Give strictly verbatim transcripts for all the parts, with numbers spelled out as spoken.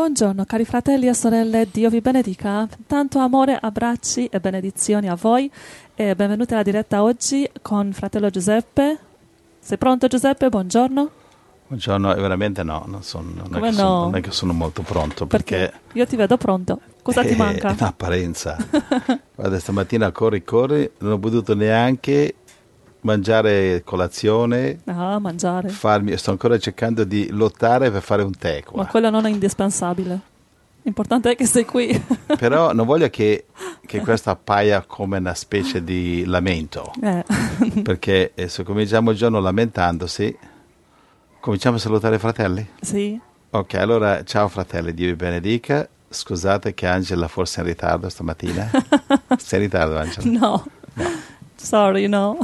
Buongiorno cari fratelli e sorelle, Dio vi benedica. Tanto amore, abbracci e benedizioni a voi e benvenuti alla diretta oggi con fratello Giuseppe. Sei pronto Giuseppe? Buongiorno. Buongiorno, veramente no, non, son, non, Come è che no? sono, non è che sono molto pronto perché, perché io ti vedo pronto. Cosa eh, ti manca? In apparenza. Guarda, stamattina corri corri, non ho potuto neanche mangiare colazione. Ah, mangiare. Farmi, sto ancora cercando di lottare per fare un tè qua. Ma quello non è indispensabile. L'importante è che sei qui. Però non voglio che, che questo appaia come una specie di lamento. Eh. Perché eh, se cominciamo il giorno lamentandosi, cominciamo a salutare i fratelli? Sì. Ok, allora ciao fratelli, Dio vi benedica. Scusate che Angela forse è in ritardo stamattina. Sei in ritardo Angela? No. No. Sorry, no.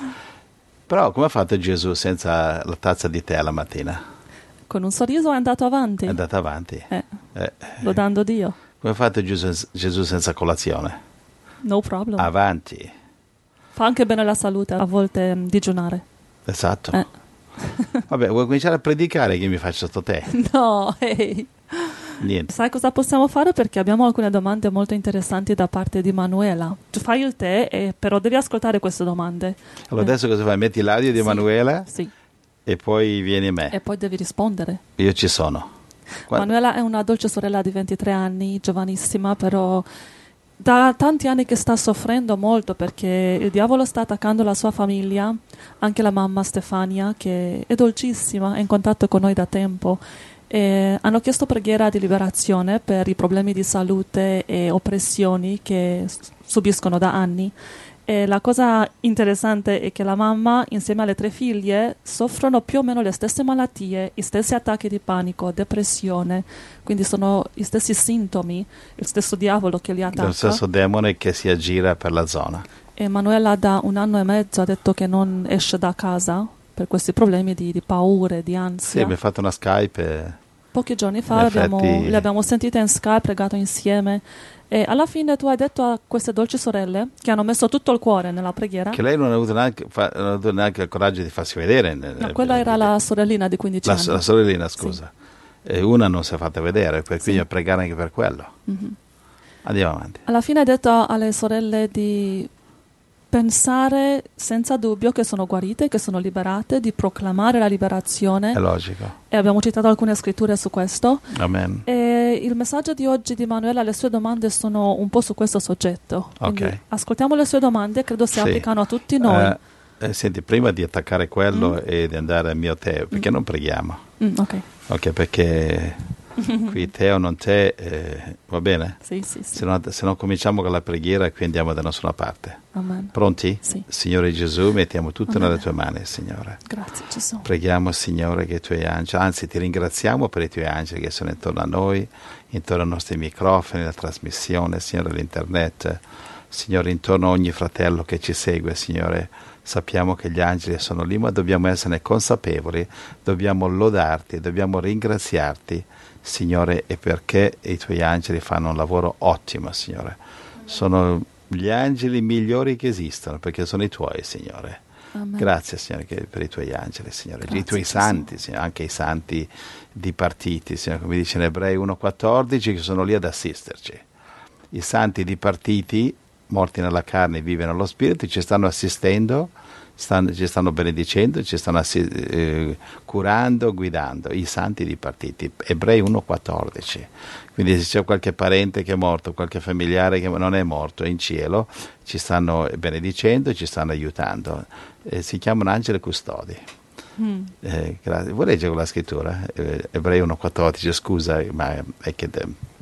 Però come ha fatto Gesù senza la tazza di tè alla mattina? Con un sorriso è andato avanti. È andato avanti. Eh. Eh. Lodando Dio. Come ha fatto Gesù, Gesù senza colazione? No problem. Avanti. Fa anche bene alla salute a volte mm, digiunare. Esatto. Eh. Vabbè, vuoi cominciare a predicare che mi faccio sto tè? No, ehi. Niente. Sai cosa possiamo fare? Perché abbiamo alcune domande molto interessanti da parte di Manuela. Tu fai il tè, e però devi ascoltare queste domande. Allora adesso cosa fai? Metti l'audio di Sì. Emanuela Sì. e poi vieni a me. E poi devi rispondere. Io ci sono. Quando... Manuela è una dolce sorella di ventitré anni, giovanissima, però da tanti anni che sta soffrendo molto perché il diavolo sta attaccando la sua famiglia, anche la mamma Stefania, che è dolcissima, è in contatto con noi da tempo. E hanno chiesto preghiera di liberazione per i problemi di salute e oppressioni che s- subiscono da anni. E la cosa interessante è che la mamma, insieme alle tre figlie, soffrono più o meno le stesse malattie, gli stessi attacchi di panico, depressione, quindi sono gli stessi sintomi, il stesso diavolo che li attacca. Lo stesso demone che si aggira per la zona. E Manuela da un anno e mezzo ha detto che non esce da casa per questi problemi di, di paure, di Sì, ansia. mi hai fatto una Skype. E... Pochi giorni fa In abbiamo, effetti- le abbiamo sentite in Skype, pregato insieme e alla fine tu hai detto a queste dolci sorelle che hanno messo tutto il cuore nella preghiera. Che lei non ha avuto neanche, fa- non ha avuto neanche il coraggio di farsi vedere. nel- No, quella era la sorellina di quindici la, anni. la sorellina, scusa. E una non si è fatta vedere, per cui Sì. a pregare anche per quello. Mhm. Andiamo avanti. Alla fine hai detto alle sorelle di pensare senza dubbio che sono guarite, che sono liberate, di proclamare la liberazione. È logico. E abbiamo citato alcune scritture su questo. Amen. E il messaggio di oggi di Manuela, le sue domande sono un po' su questo soggetto. Quindi Ok. ascoltiamo le sue domande, credo si Sì. applicano a tutti noi. Eh, eh, senti, prima di attaccare quello Mm. e di andare al mio tè, perché Mm. non preghiamo? Mm, ok. Ok, perché qui tè o non tè, eh, va bene? Sì, sì, sì. Se non, se non cominciamo con la preghiera, qui andiamo da nessuna parte. Amen. Pronti? Sì. Signore Gesù, mettiamo tutto Amen. nelle tue mani, Signore. Grazie Gesù. Preghiamo, Signore, che i tuoi angeli, anzi ti ringraziamo per i tuoi angeli che sono intorno a noi, intorno ai nostri microfoni, la trasmissione, Signore, l'internet. Signore, intorno a ogni fratello che ci segue, Signore. Sappiamo che gli angeli sono lì, ma dobbiamo essere consapevoli, dobbiamo lodarti, dobbiamo ringraziarti, Signore, e perché i tuoi angeli fanno un lavoro ottimo, Signore. Sono gli angeli migliori che esistono, perché sono i tuoi, Signore. Amen. Grazie, Signore, che- per i tuoi angeli, Signore, Grazie, i tuoi Gesù. santi, Signore, anche i santi dipartiti, Signore, come dice in Ebrei uno quattordici, che sono lì ad assisterci. I santi dipartiti, morti nella carne, vivono nello spirito, ci stanno assistendo, stanno, ci stanno benedicendo, ci stanno assi- eh, curando, guidando, i santi dipartiti. Ebrei uno quattordici. Quindi se c'è qualche parente che è morto, qualche familiare che non è morto, è in cielo, ci stanno benedicendo, ci stanno aiutando. Eh, si chiamano angeli custodi. Mm. Eh, grazie. Vuoi leggere la scrittura? Eh, Ebrei uno quattordici, scusa, ma è che...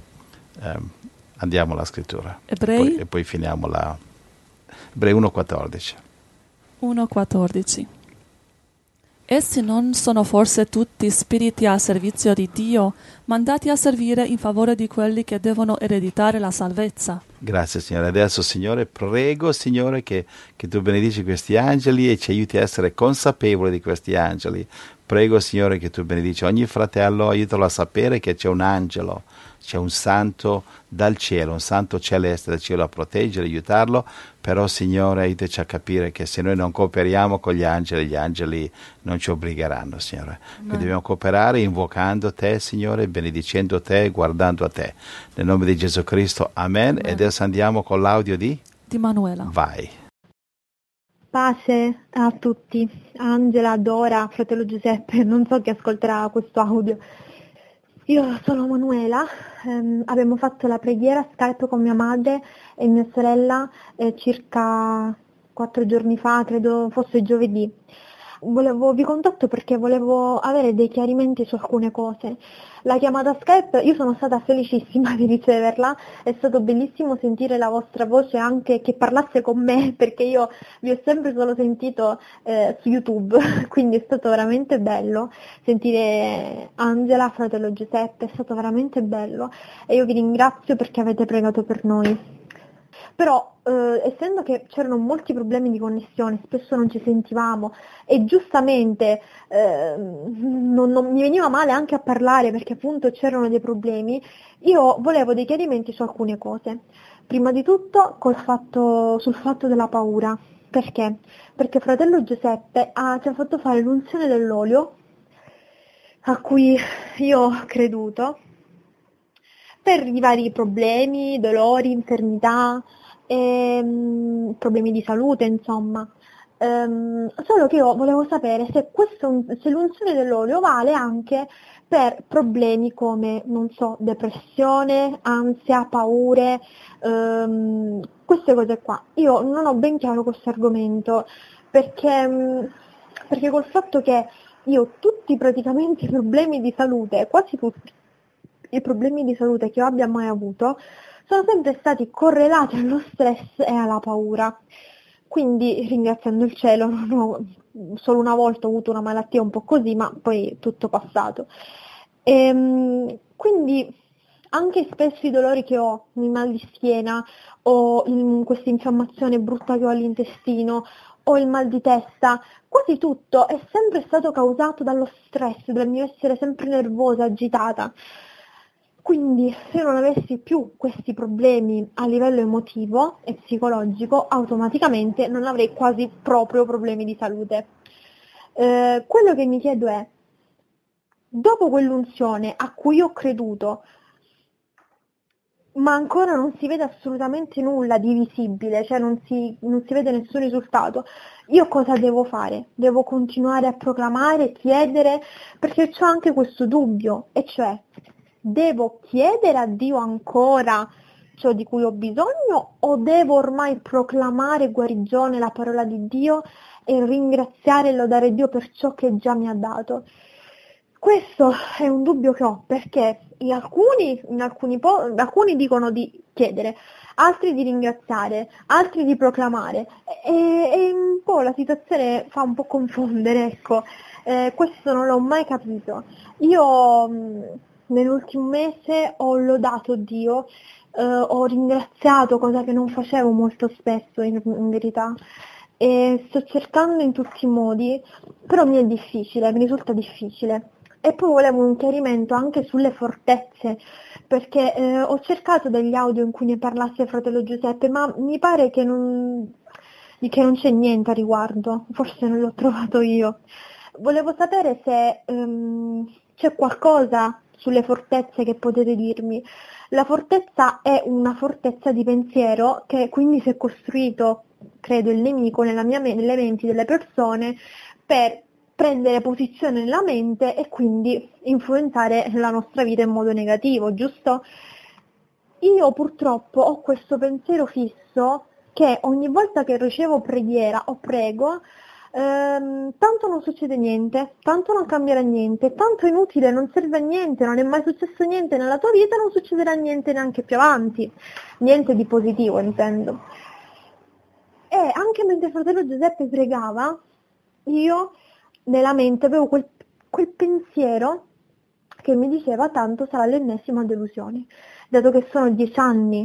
ehm, andiamo alla scrittura. Ebrei? E poi, e poi finiamo la... Ebrei uno quattordici. uno quattordici. Essi non sono forse tutti spiriti a servizio di Dio, mandati a servire in favore di quelli che devono ereditare la salvezza? Grazie Signore. Adesso Signore prego Signore che, che tu benedici questi angeli e ci aiuti a essere consapevoli di questi angeli. Prego Signore che tu benedici ogni fratello, aiutalo a sapere che c'è un angelo, c'è un santo dal cielo, un santo celeste dal cielo a proteggere, aiutarlo, però Signore aiutaci a capire che se noi non cooperiamo con gli angeli, gli angeli non ci obbligheranno Signore. Quindi dobbiamo cooperare invocando te Signore, benedicendo te, guardando a te. Nel nome di Gesù Cristo, amen. E adesso andiamo con l'audio di? Di Manuela. Vai. Pace a tutti, Angela, Dora, fratello Giuseppe, non so chi ascolterà questo audio. Io sono Manuela, ehm, abbiamo fatto la preghiera Skype con mia madre e mia sorella eh, circa quattro giorni fa, credo fosse giovedì. Volevo, vi contatto perché volevo avere dei chiarimenti su alcune cose. La chiamata Skype, io sono stata felicissima di riceverla, è stato bellissimo sentire la vostra voce anche che parlasse con me, perché io vi ho sempre solo sentito eh, su YouTube, quindi è stato veramente bello sentire Angela, fratello Giuseppe, è stato veramente bello e io vi ringrazio perché avete pregato per noi. Però eh, essendo che c'erano molti problemi di connessione, spesso non ci sentivamo e giustamente eh, non, non mi veniva male anche a parlare perché appunto c'erano dei problemi, io volevo dei chiarimenti su alcune cose. Prima di tutto col fatto, sul fatto della paura. Perché? Perché fratello Giuseppe ha, ci ha fatto fare l'unzione dell'olio a cui io ho creduto per i vari problemi, dolori, infermità, ehm, problemi di salute, insomma. Ehm, solo che io volevo sapere se, questo, se l'unzione dell'olio vale anche per problemi come, non so, depressione, ansia, paure, ehm, queste cose qua. Io non ho ben chiaro questo argomento, perché, perché col fatto che io tutti praticamente i problemi di salute, quasi tutti, i problemi di salute che io abbia mai avuto sono sempre stati correlati allo stress e alla paura. Quindi, ringraziando il cielo, non ho, solo una volta ho avuto una malattia un po' così, ma poi tutto passato. E, quindi, anche spesso i dolori che ho, il mal di schiena, o in questa infiammazione brutta che ho all'intestino, o il mal di testa, quasi tutto è sempre stato causato dallo stress, dal mio essere sempre nervosa, agitata. Quindi se non avessi più questi problemi a livello emotivo e psicologico, automaticamente non avrei quasi proprio problemi di salute. Eh, quello che mi chiedo è, dopo quell'unzione a cui ho creduto, ma ancora non si vede assolutamente nulla di visibile, cioè non si, non si vede nessun risultato, io cosa devo fare? Devo continuare a proclamare, chiedere, perché ho anche questo dubbio, e cioè, devo chiedere a Dio ancora ciò di cui ho bisogno o devo ormai proclamare guarigione, la parola di Dio e ringraziare e lodare Dio per ciò che già mi ha dato? Questo è un dubbio che ho perché in alcuni, in alcuni, po- alcuni dicono di chiedere, altri di ringraziare, altri di proclamare e, e un po' la situazione fa un po' confondere, ecco, eh, questo non l'ho mai capito. Io mh, nell'ultimo mese ho lodato Dio, eh, ho ringraziato, cosa che non facevo molto spesso in, in verità, e sto cercando in tutti i modi, però mi è difficile, mi risulta difficile. E poi volevo un chiarimento anche sulle fortezze, perché eh, ho cercato degli audio in cui ne parlasse fratello Giuseppe, ma mi pare che non, che non c'è niente a riguardo, forse non l'ho trovato io. Volevo sapere se um, c'è qualcosa sulle fortezze che potete dirmi. La fortezza è una fortezza di pensiero che quindi si è costruito, credo, il nemico nella mia, nelle menti delle persone per prendere posizione nella mente e quindi influenzare la nostra vita in modo negativo, giusto? Io purtroppo ho questo pensiero fisso che ogni volta che ricevo preghiera o prego, ehm, tanto non succede niente, tanto non cambierà niente, tanto è inutile, non serve a niente, non è mai successo niente nella tua vita, non succederà niente neanche più avanti, niente di positivo intendo. E anche mentre fratello Giuseppe pregava, io nella mente avevo quel, quel pensiero che mi diceva tanto sarà l'ennesima delusione, dato che sono dieci anni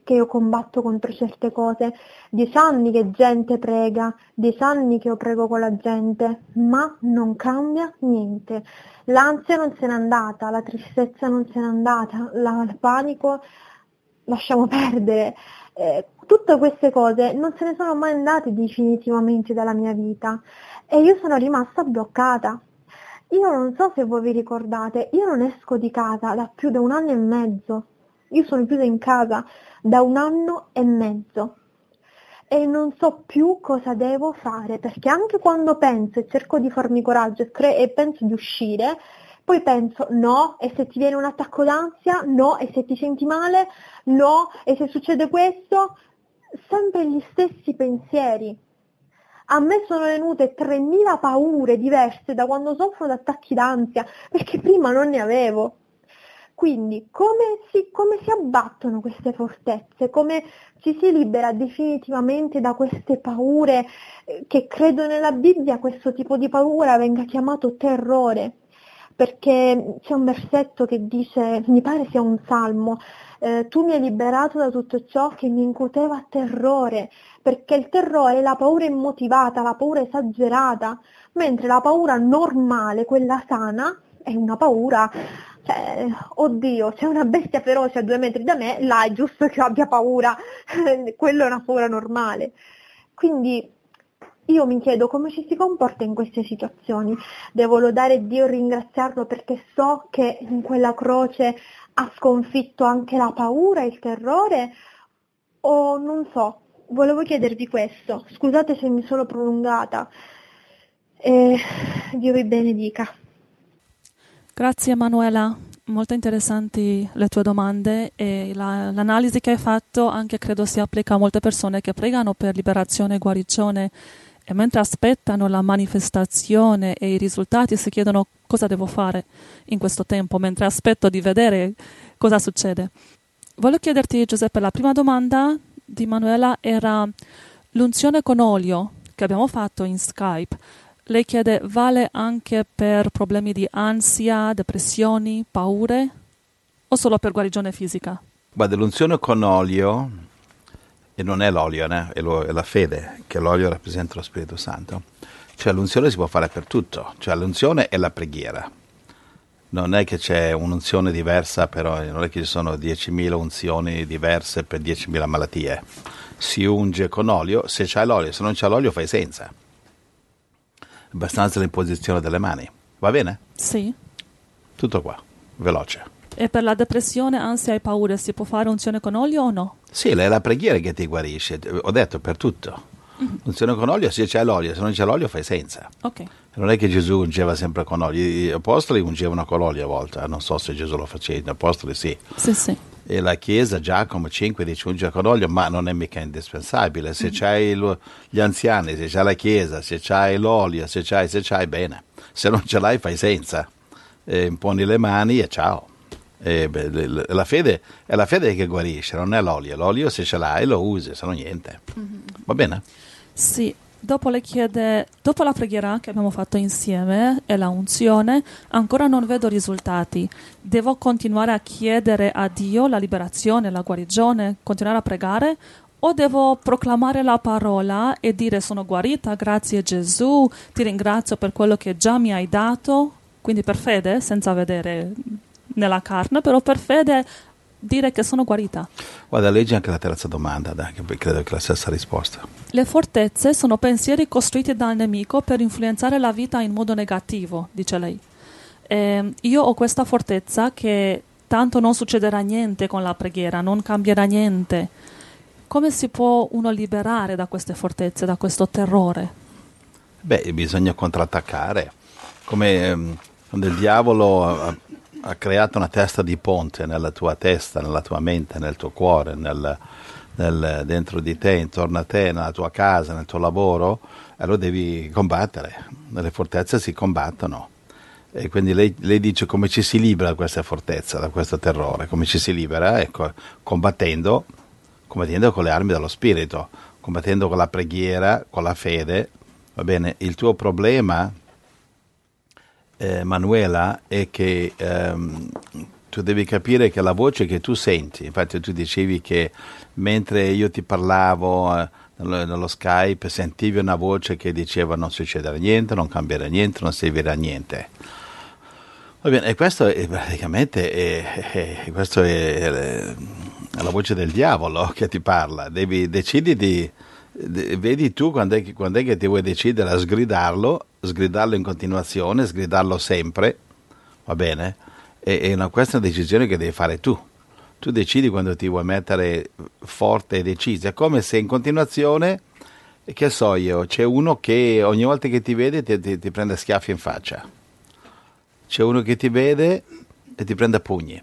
che io combatto contro certe cose, dieci anni che gente prega, dieci anni che io prego con la gente, ma non cambia niente. L'ansia non se n'è andata, la tristezza non se n'è andata, la, il panico lasciamo perdere. Eh, tutte queste cose non se ne sono mai andate definitivamente dalla mia vita e io sono rimasta bloccata. Io non so se voi vi ricordate, io non esco di casa da più di un anno e mezzo. Io sono chiusa in casa da un anno e mezzo e non so più cosa devo fare, perché anche quando penso e cerco di farmi coraggio e, cre- e penso di uscire, poi penso no, e se ti viene un attacco d'ansia, no, e se ti senti male, no, e se succede questo, sempre gli stessi pensieri. A me sono venute tremila paure diverse da quando soffro di attacchi d'ansia, perché prima non ne avevo. Quindi come si, come si abbattono queste fortezze? Come ci si libera definitivamente da queste paure che credo nella Bibbia questo tipo di paura venga chiamato terrore? Perché c'è un versetto che dice, mi pare sia un salmo, eh, tu mi hai liberato da tutto ciò che mi incuteva terrore, perché il terrore è la paura immotivata, la paura esagerata, mentre la paura normale, quella sana, è una paura, cioè, oddio, c'è una bestia feroce a due metri da me, là è giusto che io abbia paura, quello è una paura normale. Quindi io mi chiedo come ci si comporta in queste situazioni. Devo lodare Dio e ringraziarlo perché so che in quella croce ha sconfitto anche la paura e il terrore, o non so, volevo chiedervi questo. Scusate se mi sono prolungata. E Dio vi benedica. Grazie Emanuela, molto interessanti le tue domande e la, l'analisi che hai fatto anche credo si applica a molte persone che pregano per liberazione e guarigione e mentre aspettano la manifestazione e i risultati si chiedono cosa devo fare in questo tempo, mentre aspetto di vedere cosa succede. Voglio chiederti Giuseppe, la prima domanda di Emanuela era l'unzione con olio che abbiamo fatto in Skype. Lei chiede, vale anche per problemi di ansia, depressioni, paure o solo per guarigione fisica? Guarda, l'unzione con olio, e non è l'olio, né? è, lo, è la fede, che l'olio rappresenta lo Spirito Santo. Cioè l'unzione si può fare per tutto, cioè l'unzione è la preghiera. Non è che c'è un'unzione diversa, però non è che ci sono diecimila unzioni diverse per diecimila malattie. Si unge con olio, se c'hai l'olio, se non c'è l'olio fai senza. Abbastanza l'imposizione delle mani. Va bene? Sì. Tutto qua, veloce. E per la depressione, ansia e paure si può fare unzione con olio o no? Sì, è la preghiera che ti guarisce. Ho detto per tutto. Mm-hmm. Unzione con olio, se c'è l'olio, se non c'è l'olio fai senza. Ok. Non è che Gesù ungeva sempre con olio. Gli apostoli ungevano con l'olio a volte. Non so se Gesù lo faceva, gli apostoli sì. Sì, sì. E la Chiesa, Giacomo cinque, dice unge con olio, ma non è mica indispensabile. Se mm-hmm. c'hai lo, gli anziani, se c'hai la Chiesa, se c'hai l'olio, se c'hai, se c'hai, bene. Se non ce l'hai, fai senza. E imponi le mani e ciao. E beh, la fede è la fede che guarisce, non è l'olio. L'olio se ce l'hai lo usi, se no niente. Mm-hmm. Va bene? Sì. Dopo le chiede, dopo la preghiera che abbiamo fatto insieme e la unzione, ancora non vedo risultati. Devo continuare a chiedere a Dio la liberazione, la guarigione, continuare a pregare? O devo proclamare la parola e dire sono guarita, grazie Gesù, ti ringrazio per quello che già mi hai dato? Quindi per fede, senza vedere nella carne, però per fede dire che sono guarita. Guarda, leggi anche la terza domanda, dai, che credo che è la stessa risposta. Le fortezze sono pensieri costruiti dal nemico per influenzare la vita in modo negativo, dice lei. E io ho questa fortezza che tanto non succederà niente con la preghiera, non cambierà niente. Come si può uno liberare da queste fortezze, da questo terrore? Beh, bisogna contrattaccare. Come ehm, quando il diavolo ha, ha creato una testa di ponte nella tua testa, nella tua mente, nel tuo cuore, nel, nel, dentro di te, intorno a te, nella tua casa, nel tuo lavoro, allora devi combattere. Le fortezze si combattono. E quindi lei, lei dice come ci si libera da questa fortezza, da questo terrore. Come ci si libera? Ecco, combattendo, combattendo con le armi dello spirito, combattendo con la preghiera, con la fede. Va bene, il tuo problema, eh, Manuela, è che ehm, tu tu devi capire che la voce che tu senti, infatti tu dicevi che mentre io ti parlavo eh, nello, nello Skype sentivi una voce che diceva non succederà niente, non cambierà niente, non servirà a niente. Va bene, e questo è praticamente è, è, questo è, è la voce del diavolo che ti parla. Devi decidi di, di vedi tu quando è, quando è che ti vuoi decidere a sgridarlo, sgridarlo in continuazione, sgridarlo sempre, va bene? È, è una, questa è una decisione che devi fare tu. Tu decidi quando ti vuoi mettere forte e decisa. È come se in continuazione, che so io, c'è uno che ogni volta che ti vede ti, ti, ti prende schiaffi in faccia. C'è uno che ti vede e ti prende a pugni.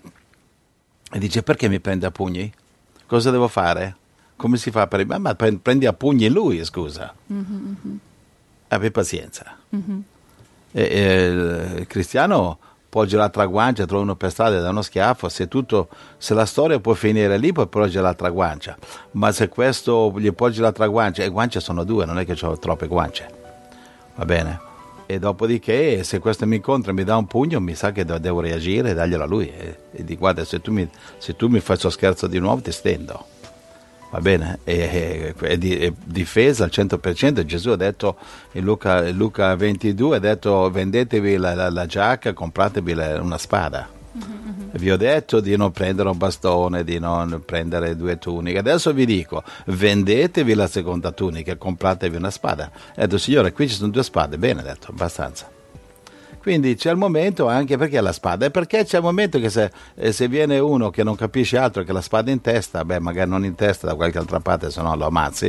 E dice, perché mi prende a pugni? Cosa devo fare? Come si fa per... Ma prendi a pugni lui, scusa. Mm-hmm. Abbi pazienza. Mm-hmm. E, e, il cristiano poggia l'altra guancia, trova uno per strada e dà uno schiaffo. Se, tutto, se la storia può finire lì, poi poggia l'altra guancia. Ma se questo gli poggi l'altra guancia, e guance sono due, non è che ho troppe guance. Va bene? E dopodiché se questo mi incontra e mi dà un pugno, mi sa che devo reagire e darglielo a lui e, e di guarda, se tu mi, se tu mi fai questo scherzo di nuovo ti stendo, va bene? E, e, e, e difesa al cento per cento. Gesù ha detto in Luca, Luca ventidue, ha detto vendetevi la, la, la giacca, compratevi la, una spada. Mm-hmm. Vi ho detto di non prendere un bastone, di non prendere due tuniche. Adesso vi dico, vendetevi la seconda tunica e compratevi una spada. Ha detto, signore, qui ci sono due spade. Bene, ha detto, abbastanza. Quindi c'è il momento, anche perché la spada, e perché c'è il momento che se, eh, se viene uno che non capisce altro che la spada in testa, beh, magari non in testa, da qualche altra parte, se no lo ammazzi,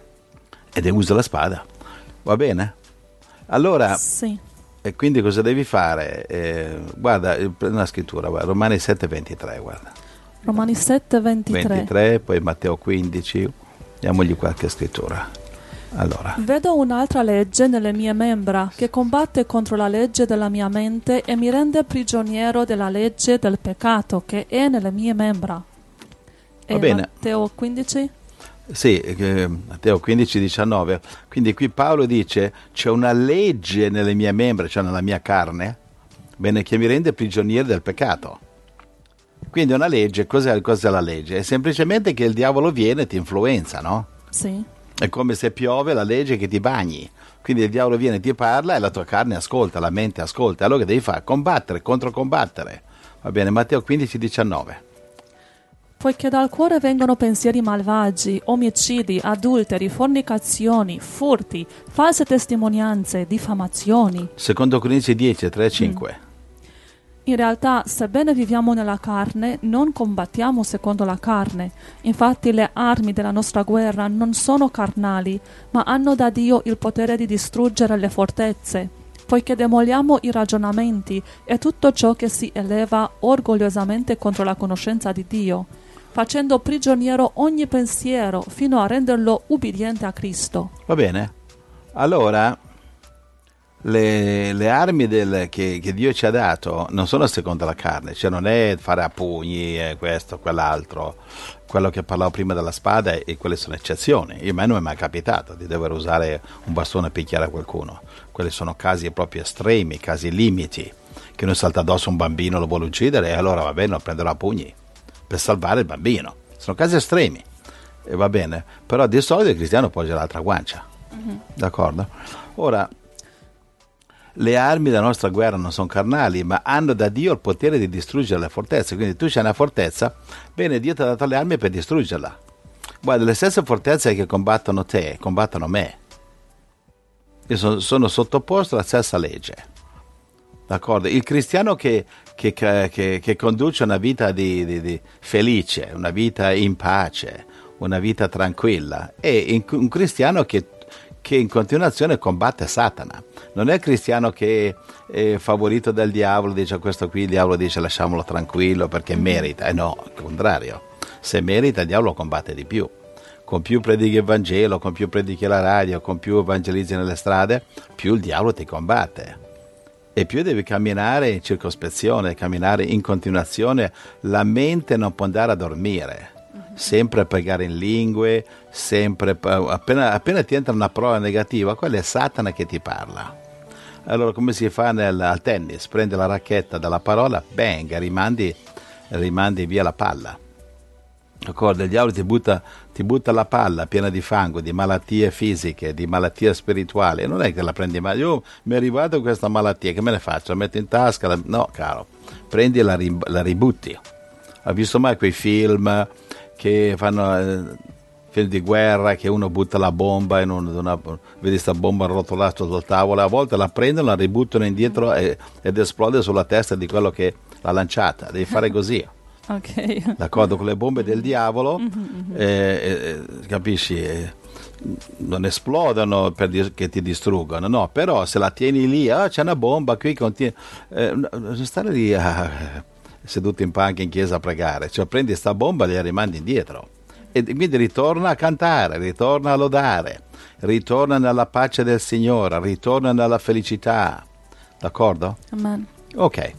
ed usa la spada. Va bene? Allora... Sì. E quindi cosa devi fare? Eh, guarda, una scrittura, guarda, Romani sette ventitré, guarda. Romani sette ventitré. ventitré, poi Matteo quindici, diamogli qualche scrittura. Allora. Vedo un'altra legge nelle mie membra, che combatte contro la legge della mia mente e mi rende prigioniero della legge del peccato che è nelle mie membra. E Va bene. Matteo quindici? Sì, eh, Matteo quindici diciannove. Quindi qui Paolo dice, c'è una legge nelle mie membra, cioè nella mia carne, bene, che mi rende prigioniero del peccato. Quindi una legge, cos'è, cos'è la legge? È semplicemente che il diavolo viene e ti influenza, no? Sì. È come se piove, la legge che ti bagni. Quindi il diavolo viene e ti parla e la tua carne ascolta, la mente ascolta. Allora che devi fare? Combattere, controcombattere. Va bene, Matteo quindici diciannove. Poiché dal cuore vengono pensieri malvagi, omicidi, adulteri, fornicazioni, furti, false testimonianze, diffamazioni. Secondo Corinzi dieci, tre e cinque. Mm. In realtà, sebbene viviamo nella carne, non combattiamo secondo la carne. Infatti le armi della nostra guerra non sono carnali, ma hanno da Dio il potere di distruggere le fortezze, poiché demoliamo i ragionamenti e tutto ciò che si eleva orgogliosamente contro la conoscenza di Dio, facendo prigioniero ogni pensiero fino a renderlo ubbidiente a Cristo. Va bene? Allora, le, le armi del, che, che Dio ci ha dato non sono secondo la carne, cioè non è fare a pugni, eh, questo, quell'altro. Quello che parlavo prima della spada, e quelle sono eccezioni. Io, a me non è mai capitato di dover usare un bastone a picchiare a qualcuno. Quelli sono casi proprio estremi, casi limiti, che uno salta addosso a un bambino, lo vuole uccidere e allora va bene, lo prenderò a pugni per salvare il bambino. Sono casi estremi, e va bene, però di solito il cristiano poggia l'altra guancia. Mm-hmm. D'accordo? Ora, le armi della nostra guerra non sono carnali, ma hanno da Dio il potere di distruggere le fortezze. Quindi tu c'hai una fortezza, bene, Dio ti ha dato le armi per distruggerla. Guarda, le stesse fortezze che combattono te, combattono me. Io sono, sono sottoposto alla stessa legge. D'accordo? Il cristiano che, che, che, che conduce una vita di, di, di felice, una vita in pace, una vita tranquilla, è un cristiano che, che in continuazione combatte Satana. Non è il cristiano che è favorito dal diavolo, dice questo qui, il diavolo dice lasciamolo tranquillo perché merita. Eh no, al contrario. Se merita, il diavolo combatte di più. Con più predichi il Vangelo, con più predichi la radio, con più evangelizzi nelle strade, più il diavolo ti combatte. E più devi camminare in circospezione, camminare in continuazione. La mente non può andare a dormire, sempre a pregare in lingue, sempre appena, appena ti entra una parola negativa, quella è Satana che ti parla. Allora come si fa nel, al tennis? Prendi la racchetta dalla parola, bang, rimandi, rimandi via la palla. D'accordo? Il diavolo ti butta, ti butta la palla piena di fango, di malattie fisiche, di malattie spirituali, e non è che la prendi male. Io mi è arrivata questa malattia, che me ne faccio? La metto in tasca? La... No, caro, prendi e la, ri- la ributti. Hai visto mai quei film che fanno eh, film di guerra, che uno butta la bomba in un, una, vedi sta bomba arrotolata sul tavolo, a volte la prendono, la ributtano indietro e, ed esplode sulla testa di quello che l'ha lanciata. Devi fare così. Okay. D'accordo, con le bombe del diavolo, mm-hmm. eh, eh, capisci? Eh, non esplodono perché ti distruggono, no, però se la tieni lì, ah, c'è una bomba qui, continua, eh, stare lì ah, seduto in panca in chiesa a pregare, cioè prendi sta bomba e la rimandi indietro, e quindi ritorna a cantare, ritorna a lodare, ritorna nella pace del Signore, ritorna nella felicità, d'accordo? Amen. Ok.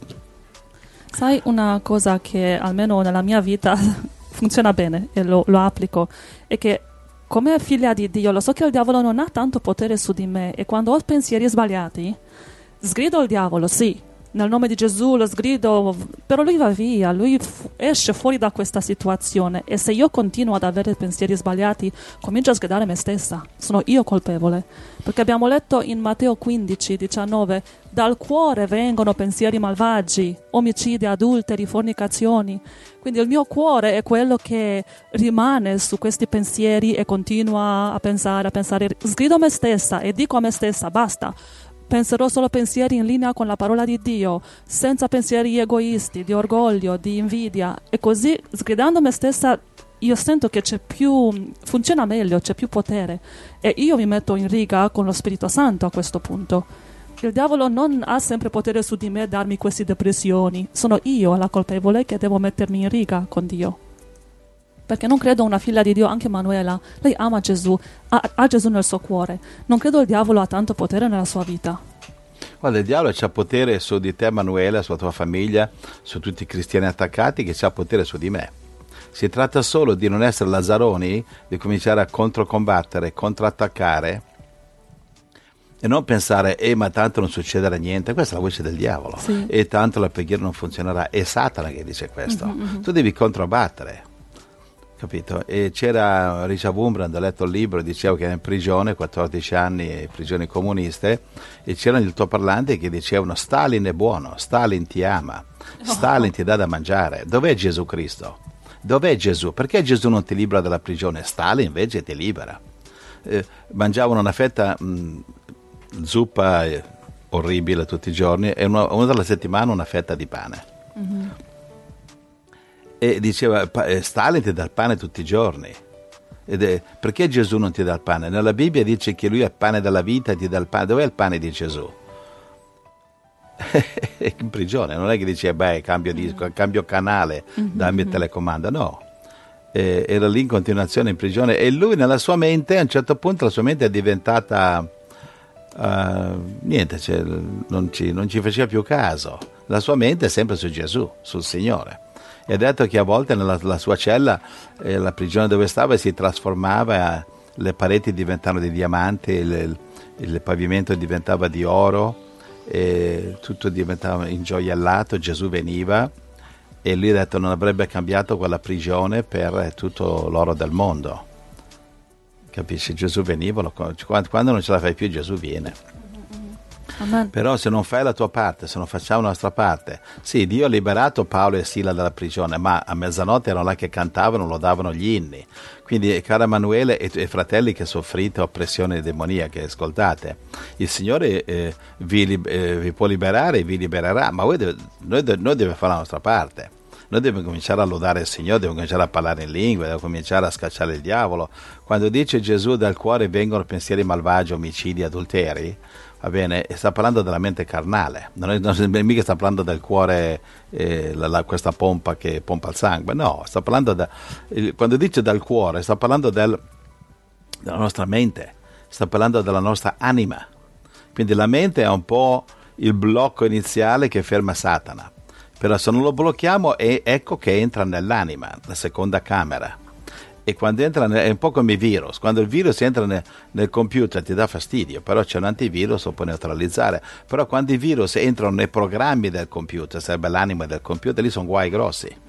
Sai una cosa che almeno nella mia vita funziona bene e lo, lo applico, è che come figlia di Dio lo so che il diavolo non ha tanto potere su di me, e quando ho pensieri sbagliati sgrido il diavolo, sì, nel nome di Gesù lo sgrido, però lui va via, lui f- esce fuori da questa situazione, e se io continuo ad avere pensieri sbagliati comincio a sgridare me stessa, sono io colpevole, perché abbiamo letto in Matteo quindici diciannove: dal cuore vengono pensieri malvagi, omicidi, adulteri, fornicazioni. Quindi il mio cuore è quello che rimane su questi pensieri e continua a pensare, a pensare, sgrido me stessa e dico a me stessa: basta, penserò solo pensieri in linea con la parola di Dio, senza pensieri egoisti, di orgoglio, di invidia. E così, sgridando me stessa, io sento che c'è più, funziona meglio, c'è più potere. E io mi metto in riga con lo Spirito Santo a questo punto. Il diavolo non ha sempre potere su di me a darmi queste depressioni. Sono io la colpevole che devo mettermi in riga con Dio. Perché non credo una figlia di Dio, anche Manuela, lei ama Gesù, ha, ha Gesù nel suo cuore. Non credo il diavolo ha tanto potere nella sua vita. Guarda, il diavolo c'ha potere su di te, Manuela, sulla tua famiglia, su tutti i cristiani attaccati, che c'ha potere su di me. Si tratta solo di non essere lazzaroni, di cominciare a controcombattere, contrattaccare e non pensare, eh ma tanto non succederà niente. Questa è la voce del diavolo, sì. E tanto la preghiera non funzionerà. È Satana che dice questo. Mm-hmm. Tu devi controbattere. Capito? E c'era Richard Wurmbrand, ho letto il libro, diceva che era in prigione, quattordici anni, prigioni comuniste, e c'erano gli altoparlanti che dicevano: Stalin è buono, Stalin ti ama, Stalin ti dà da mangiare. Dov'è Gesù Cristo? Dov'è Gesù? Perché Gesù non ti libera dalla prigione? Stalin invece ti libera. Eh, mangiavano una fetta mh, zuppa eh, orribile tutti i giorni, e una, una della settimana una fetta di pane. Mm-hmm. E diceva: Stalin ti dà il pane tutti i giorni. Ed è, perché Gesù non ti dà il pane? Nella Bibbia dice che lui è il pane della vita e ti dà il pane. Dov'è il pane di Gesù? È in prigione. Non è che dice: beh, cambio, disco, cambio canale, dammi il telecomando. No, e, era lì in continuazione in prigione, e lui nella sua mente, a un certo punto la sua mente è diventata uh, niente, cioè, non, ci, non ci faceva più caso. La sua mente è sempre su Gesù, sul Signore. E ha detto che a volte nella la sua cella, eh, la prigione dove stava, si trasformava, eh, le pareti diventavano di diamanti, il, il, il pavimento diventava di oro, e tutto diventava ingioiellato. Gesù veniva, e lui ha detto non avrebbe cambiato quella prigione per tutto l'oro del mondo. Capisci? Gesù veniva, lo, quando non ce la fai più Gesù viene. Amen. Però se non fai la tua parte, se non facciamo la nostra parte, sì, Dio ha liberato Paolo e Sila dalla prigione, ma a mezzanotte erano là che cantavano, lodavano gli inni. Quindi, cara Emanuele e, e fratelli che soffrite oppressioni demoniache, ascoltate, il Signore eh, vi, eh, vi può liberare, vi libererà, ma voi deve, noi, noi dobbiamo fare la nostra parte. Noi dobbiamo cominciare a lodare il Signore, dobbiamo cominciare a parlare in lingue, dobbiamo cominciare a scacciare il diavolo. Quando dice Gesù dal cuore vengono pensieri malvagi, omicidi, adulteri, va bene, sta parlando della mente carnale, non è, non è mica sta parlando del cuore, eh, la, la, questa pompa che pompa il sangue, no, sta parlando da, il, quando dice dal cuore sta parlando del, della nostra mente, sta parlando della nostra anima. Quindi la mente è un po' il blocco iniziale che ferma Satana, però se non lo blocchiamo è, ecco che entra nell'anima, la seconda camera. E quando entra, è un po' come i virus, quando il virus entra nel, nel computer ti dà fastidio, però c'è un antivirus, lo può neutralizzare. Però quando i virus entrano nei programmi del computer, sarebbe l'anima del computer, lì sono guai grossi.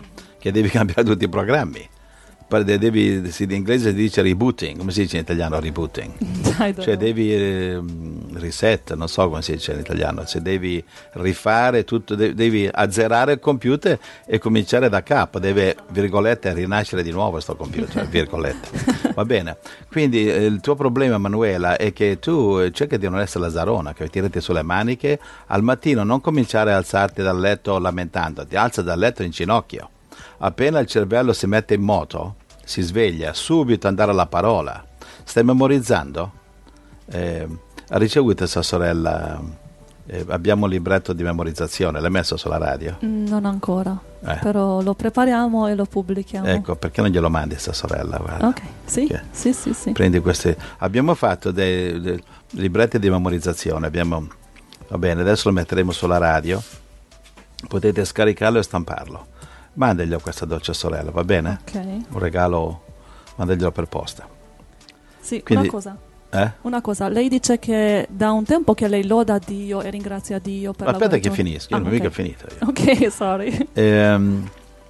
che devi cambiare tutti i programmi. Devi, in inglese si dice rebooting, come si dice in italiano rebooting? Cioè devi eh, reset, non so come si dice in italiano, cioè devi rifare tutto, devi, devi azzerare il computer e cominciare da capo, deve, virgolette, rinascere di nuovo questo computer, virgolette. Va bene, quindi eh, il tuo problema, Manuela, è che tu cerchi di non essere lazzarona, che tirati sulle maniche, al mattino non cominciare a alzarti dal letto lamentandoti, alza dal letto in ginocchio. Appena il cervello si mette in moto, si sveglia, subito andare alla parola. Stai memorizzando? Eh, ha ricevuto sua sorella, eh, abbiamo un libretto di memorizzazione, l'hai messo sulla radio? Non ancora, eh. però lo prepariamo e lo pubblichiamo. Ecco, perché non glielo mandi a sua sorella? Guarda. Ok, sì, okay. sì, sì, sì. Prendi questi. Abbiamo fatto dei, dei libretti di memorizzazione, abbiamo, va bene, adesso lo metteremo sulla radio, potete scaricarlo e stamparlo. Mandaglielo a questa dolce sorella, va bene? Ok. Un regalo, mandaglielo per posta. Sì, Quindi, una cosa. Eh? Una cosa, lei dice che da un tempo che lei loda Dio e ringrazia Dio per aspetta la che finisca, io ah, non okay. mica finito io. Ok, sorry. Ehm,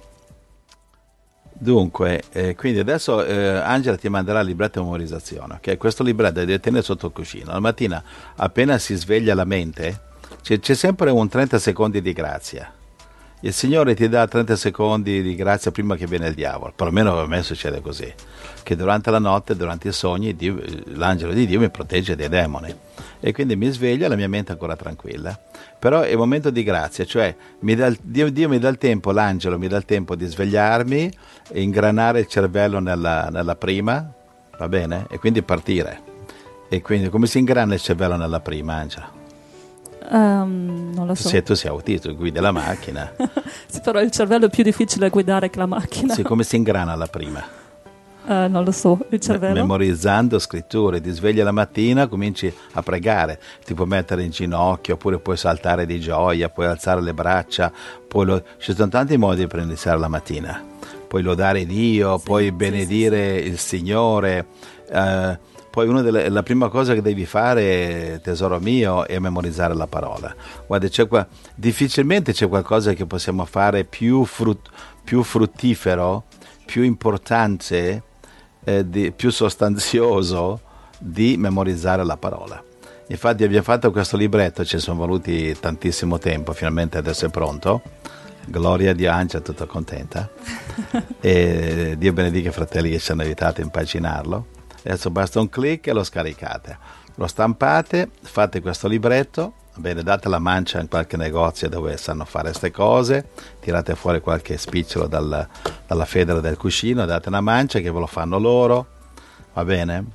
dunque, eh, quindi adesso eh, Angela ti manderà il libretto di memorizzazione, ok? Questo libretto devi tenere sotto il cuscino. La mattina, appena si sveglia la mente, c'è, c'è sempre un trenta secondi di grazia. Il Signore ti dà trenta secondi di grazia prima che viene il diavolo, perlomeno a me succede così, che durante la notte, durante i sogni, Dio, l'angelo di Dio mi protegge dai demoni e quindi mi sveglio e la mia mente è ancora tranquilla. Però è un momento di grazia, cioè mi dà, Dio, Dio mi dà il tempo, l'angelo mi dà il tempo di svegliarmi, ingranare il cervello nella, nella prima, va bene? E quindi partire. E quindi come si ingrana il cervello nella prima, Angela? Um, non lo so. Se tu sei autista, guidi la macchina. Sì, però il cervello è più difficile guidare che la macchina. Sì, come si ingrana la prima? Uh, non lo so, il cervello. Me- memorizzando scritture, ti svegli la mattina, cominci a pregare, ti puoi mettere in ginocchio, oppure puoi saltare di gioia, puoi alzare le braccia, puoi lo... ci sono tanti modi per iniziare la mattina. Puoi lodare Dio, sì, puoi benedire sì, sì, sì. il Signore. Uh, Poi una delle, la prima cosa che devi fare, tesoro mio, è memorizzare la parola. Guarda, c'è qua, difficilmente c'è qualcosa che possiamo fare più, frut, più fruttifero, più importante, eh, di, più sostanzioso di memorizzare la parola. Infatti abbiamo fatto questo libretto, ci sono voluti tantissimo tempo, finalmente adesso è pronto. Gloria a Dio, Angela tutta contenta. E Dio benedica i fratelli che ci hanno aiutato a impaginarlo. Adesso basta un clic e lo scaricate, lo stampate, fate questo libretto, bene, date la mancia in qualche negozio dove sanno fare queste cose, tirate fuori qualche spicciolo dal, dalla federa del cuscino, date una mancia che ve lo fanno loro, va bene?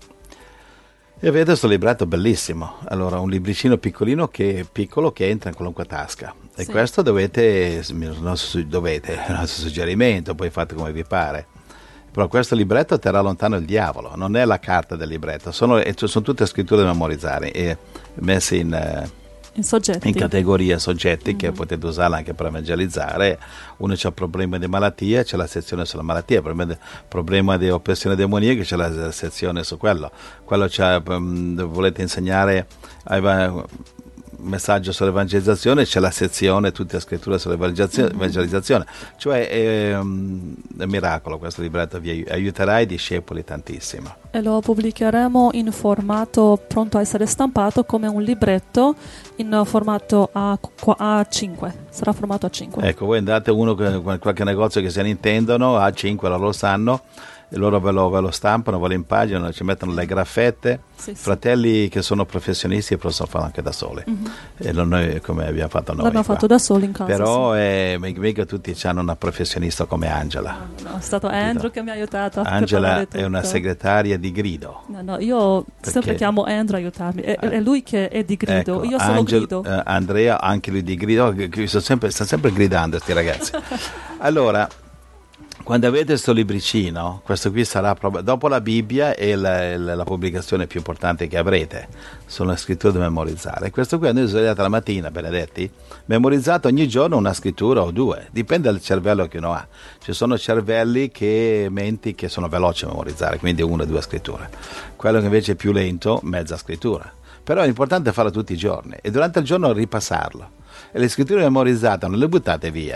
E vedete questo libretto bellissimo, allora un libricino piccolino che piccolo che entra in qualunque tasca. E sì, questo dovete, non dovete, è un altro suggerimento, poi fate come vi pare. Però questo libretto terrà lontano il diavolo, non è la carta del libretto, sono, sono tutte scritture da memorizzare e messe in, in, soggetti. in categorie, soggetti, mm-hmm, che potete usarla anche per evangelizzare. Uno c'ha problema di malattia, c'è la sezione sulla malattia, problema di, problema di oppressione demoniaca, c'è la sezione su quello. Quello c'è, um, volete insegnare a messaggio sull'evangelizzazione, c'è la sezione tutte le scritture sull'evangelizzazione, mm-hmm, cioè è un miracolo questo libretto, vi aiuterà i discepoli tantissimo. E lo pubblicheremo in formato pronto a essere stampato come un libretto in formato A cinque, sarà formato A cinque. Ecco, voi andate uno qualche negozio che se ne intendono, A cinque loro lo sanno, e loro ve lo, ve lo stampano, ve lo impaginano, ci mettono le graffette, sì, fratelli sì, che sono professionisti e possono farlo anche da soli, mm-hmm, e non noi come abbiamo fatto noi. L'abbiamo fatto da soli in casa. Però sì, è, mica tutti hanno una professionista come Angela. No, no, è stato Andrew che mi ha aiutato a Angela è una segretaria di grido. No, no, io perché? sempre chiamo Andrew a aiutarmi, è, è lui che è di grido, ecco, io solo Angel, grido. Uh, Andrea, anche lui di grido, che sto sempre, stanno sempre gridando questi ragazzi. Allora, quando avete questo libricino, questo qui sarà prob- dopo la Bibbia è la, la, la pubblicazione più importante che avrete, sono le scritture da memorizzare. Questo qui, noi svegliate la mattina, benedetti, memorizzate ogni giorno una scrittura o due, dipende dal cervello che uno ha. Ci sono cervelli che menti che sono veloci a memorizzare, quindi una o due scritture. Quello che invece è più lento, mezza scrittura. Però è importante farlo tutti i giorni e durante il giorno ripassarlo. E le scritture memorizzate non le buttate via.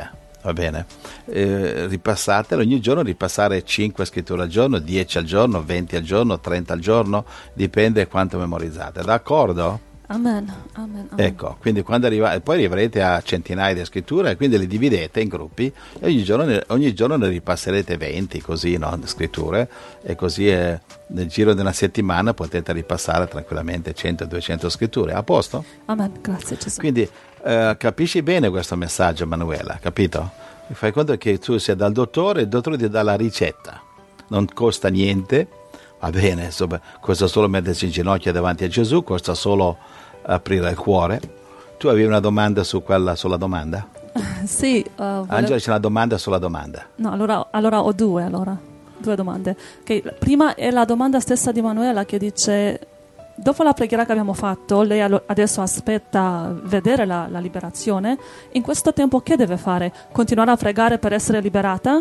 va bene? Eh, ripassatele ogni giorno, ripassare cinque scritture al giorno, dieci al giorno, venti al giorno, trenta al giorno, dipende quanto memorizzate, d'accordo? Amen, amen, amen. Ecco, quindi quando arriva, poi arriverete a centinaia di scritture e quindi le dividete in gruppi e ogni giorno ne, ogni giorno ne ripasserete venti, così, no, scritture, e così eh, nel giro di una settimana potete ripassare tranquillamente cento duecento scritture, a posto? Amen, grazie Gesù. Quindi eh, capisci bene questo messaggio, Manuela, capito? Fai conto che tu sei dal dottore, il dottore ti dà la ricetta, non costa niente, va bene, insomma, costa solo mettersi in ginocchio davanti a Gesù, costa solo aprire il cuore. Tu avevi una domanda su quella sulla domanda? Sì. Uh, volevo... Angela, c'è una domanda sulla domanda. No, allora, allora ho due, allora. Due domande. Okay, prima è la domanda stessa di Manuela che dice, dopo la preghiera che abbiamo fatto, lei adesso aspetta vedere la, la liberazione. In questo tempo che deve fare? Continuare a pregare per essere liberata?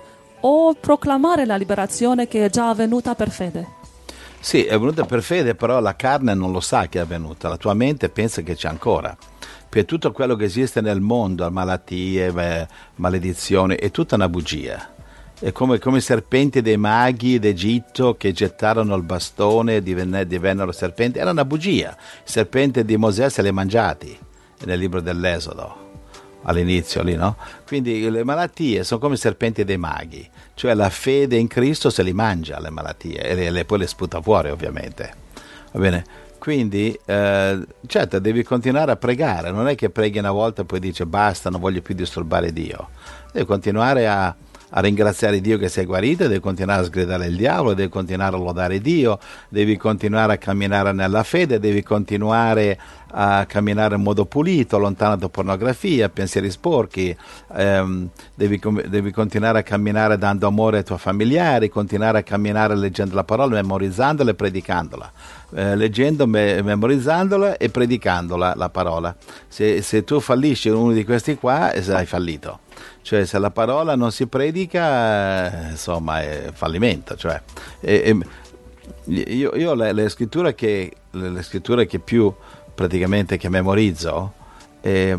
O proclamare la liberazione che è già avvenuta per fede? Sì, è venuta per fede, però la carne non lo sa che è avvenuta, la tua mente pensa che c'è ancora. Per tutto quello che esiste nel mondo, malattie, beh, maledizioni, è tutta una bugia. È come, come i serpenti dei maghi d'Egitto che gettarono il bastone e divenne, divennero serpenti, era una bugia. I serpenti di Mosè se li ha mangiati nel libro dell'Esodo, all'inizio lì, no? Quindi le malattie sono come i serpenti dei maghi, cioè la fede in Cristo se li mangia le malattie e le, le, poi le sputa fuori ovviamente, va bene? Quindi eh, certo devi continuare a pregare, non è che preghi una volta e poi dici basta, non voglio più disturbare Dio, devi continuare a a ringraziare Dio che sei guarito, devi continuare a sgridare il diavolo, devi continuare a lodare Dio, devi continuare a camminare nella fede, devi continuare a camminare in modo pulito, lontano da pornografia, pensieri sporchi, ehm, devi, devi continuare a camminare dando amore ai tuoi familiari, continuare a camminare leggendo la parola, memorizzandola e predicandola. Eh, leggendo, me, memorizzandola e predicandola la parola. Se, se tu fallisci in uno di questi qua, hai fallito. Cioè se la parola non si predica, eh, insomma è fallimento. Cioè, e, e, io, io le, le scritture che le, le scritture che più praticamente che memorizzo e,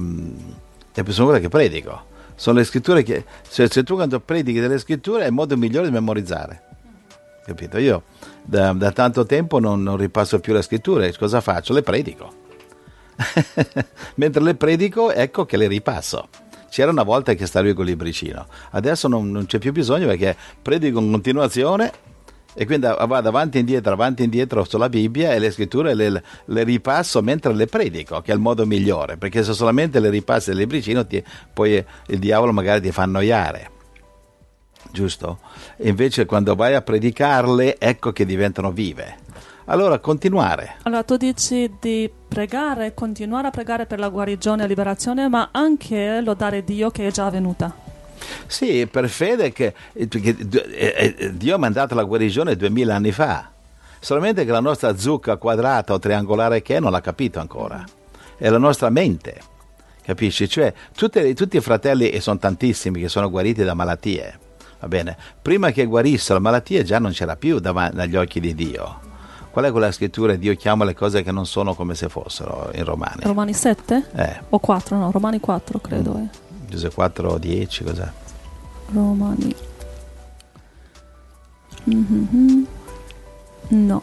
e sono quelle che predico. Sono le scritture che, cioè, se tu quando predichi delle scritture è il modo migliore di memorizzare. Capito? Io da, da tanto tempo non, non ripasso più le scritture, cosa faccio? Le predico. Mentre le predico, ecco che le ripasso. C'era una volta che stavi col libricino, adesso non, non c'è più bisogno perché predico in continuazione e quindi vado avanti e indietro, avanti e indietro sulla Bibbia e le scritture le, le ripasso mentre le predico, che è il modo migliore, perché se solamente le ripassi il libricino ti, poi il diavolo magari ti fa annoiare. Giusto? E invece quando vai a predicarle, ecco che diventano vive. Allora, continuare. Allora, tu dici di pregare, continuare a pregare per la guarigione e liberazione, ma anche lodare Dio che è già avvenuta. Sì, per fede che, che Dio ha mandato la guarigione duemila anni fa. Solamente che la nostra zucca quadrata o triangolare che è non l'ha capito ancora. È la nostra mente, capisci? Cioè, tutte, tutti i fratelli, e sono tantissimi, che sono guariti da malattie. Va bene, prima che guarissero la malattia già non c'era più davanti agli occhi di Dio. Qual è quella scrittura? Dio chiama le cose che non sono come se fossero in Romani. Romani sette? Eh. O quattro? No, Romani quattro credo. Mm. Eh. Giuseppe quattro, dieci, cos'è? Romani. Mm-hmm. No.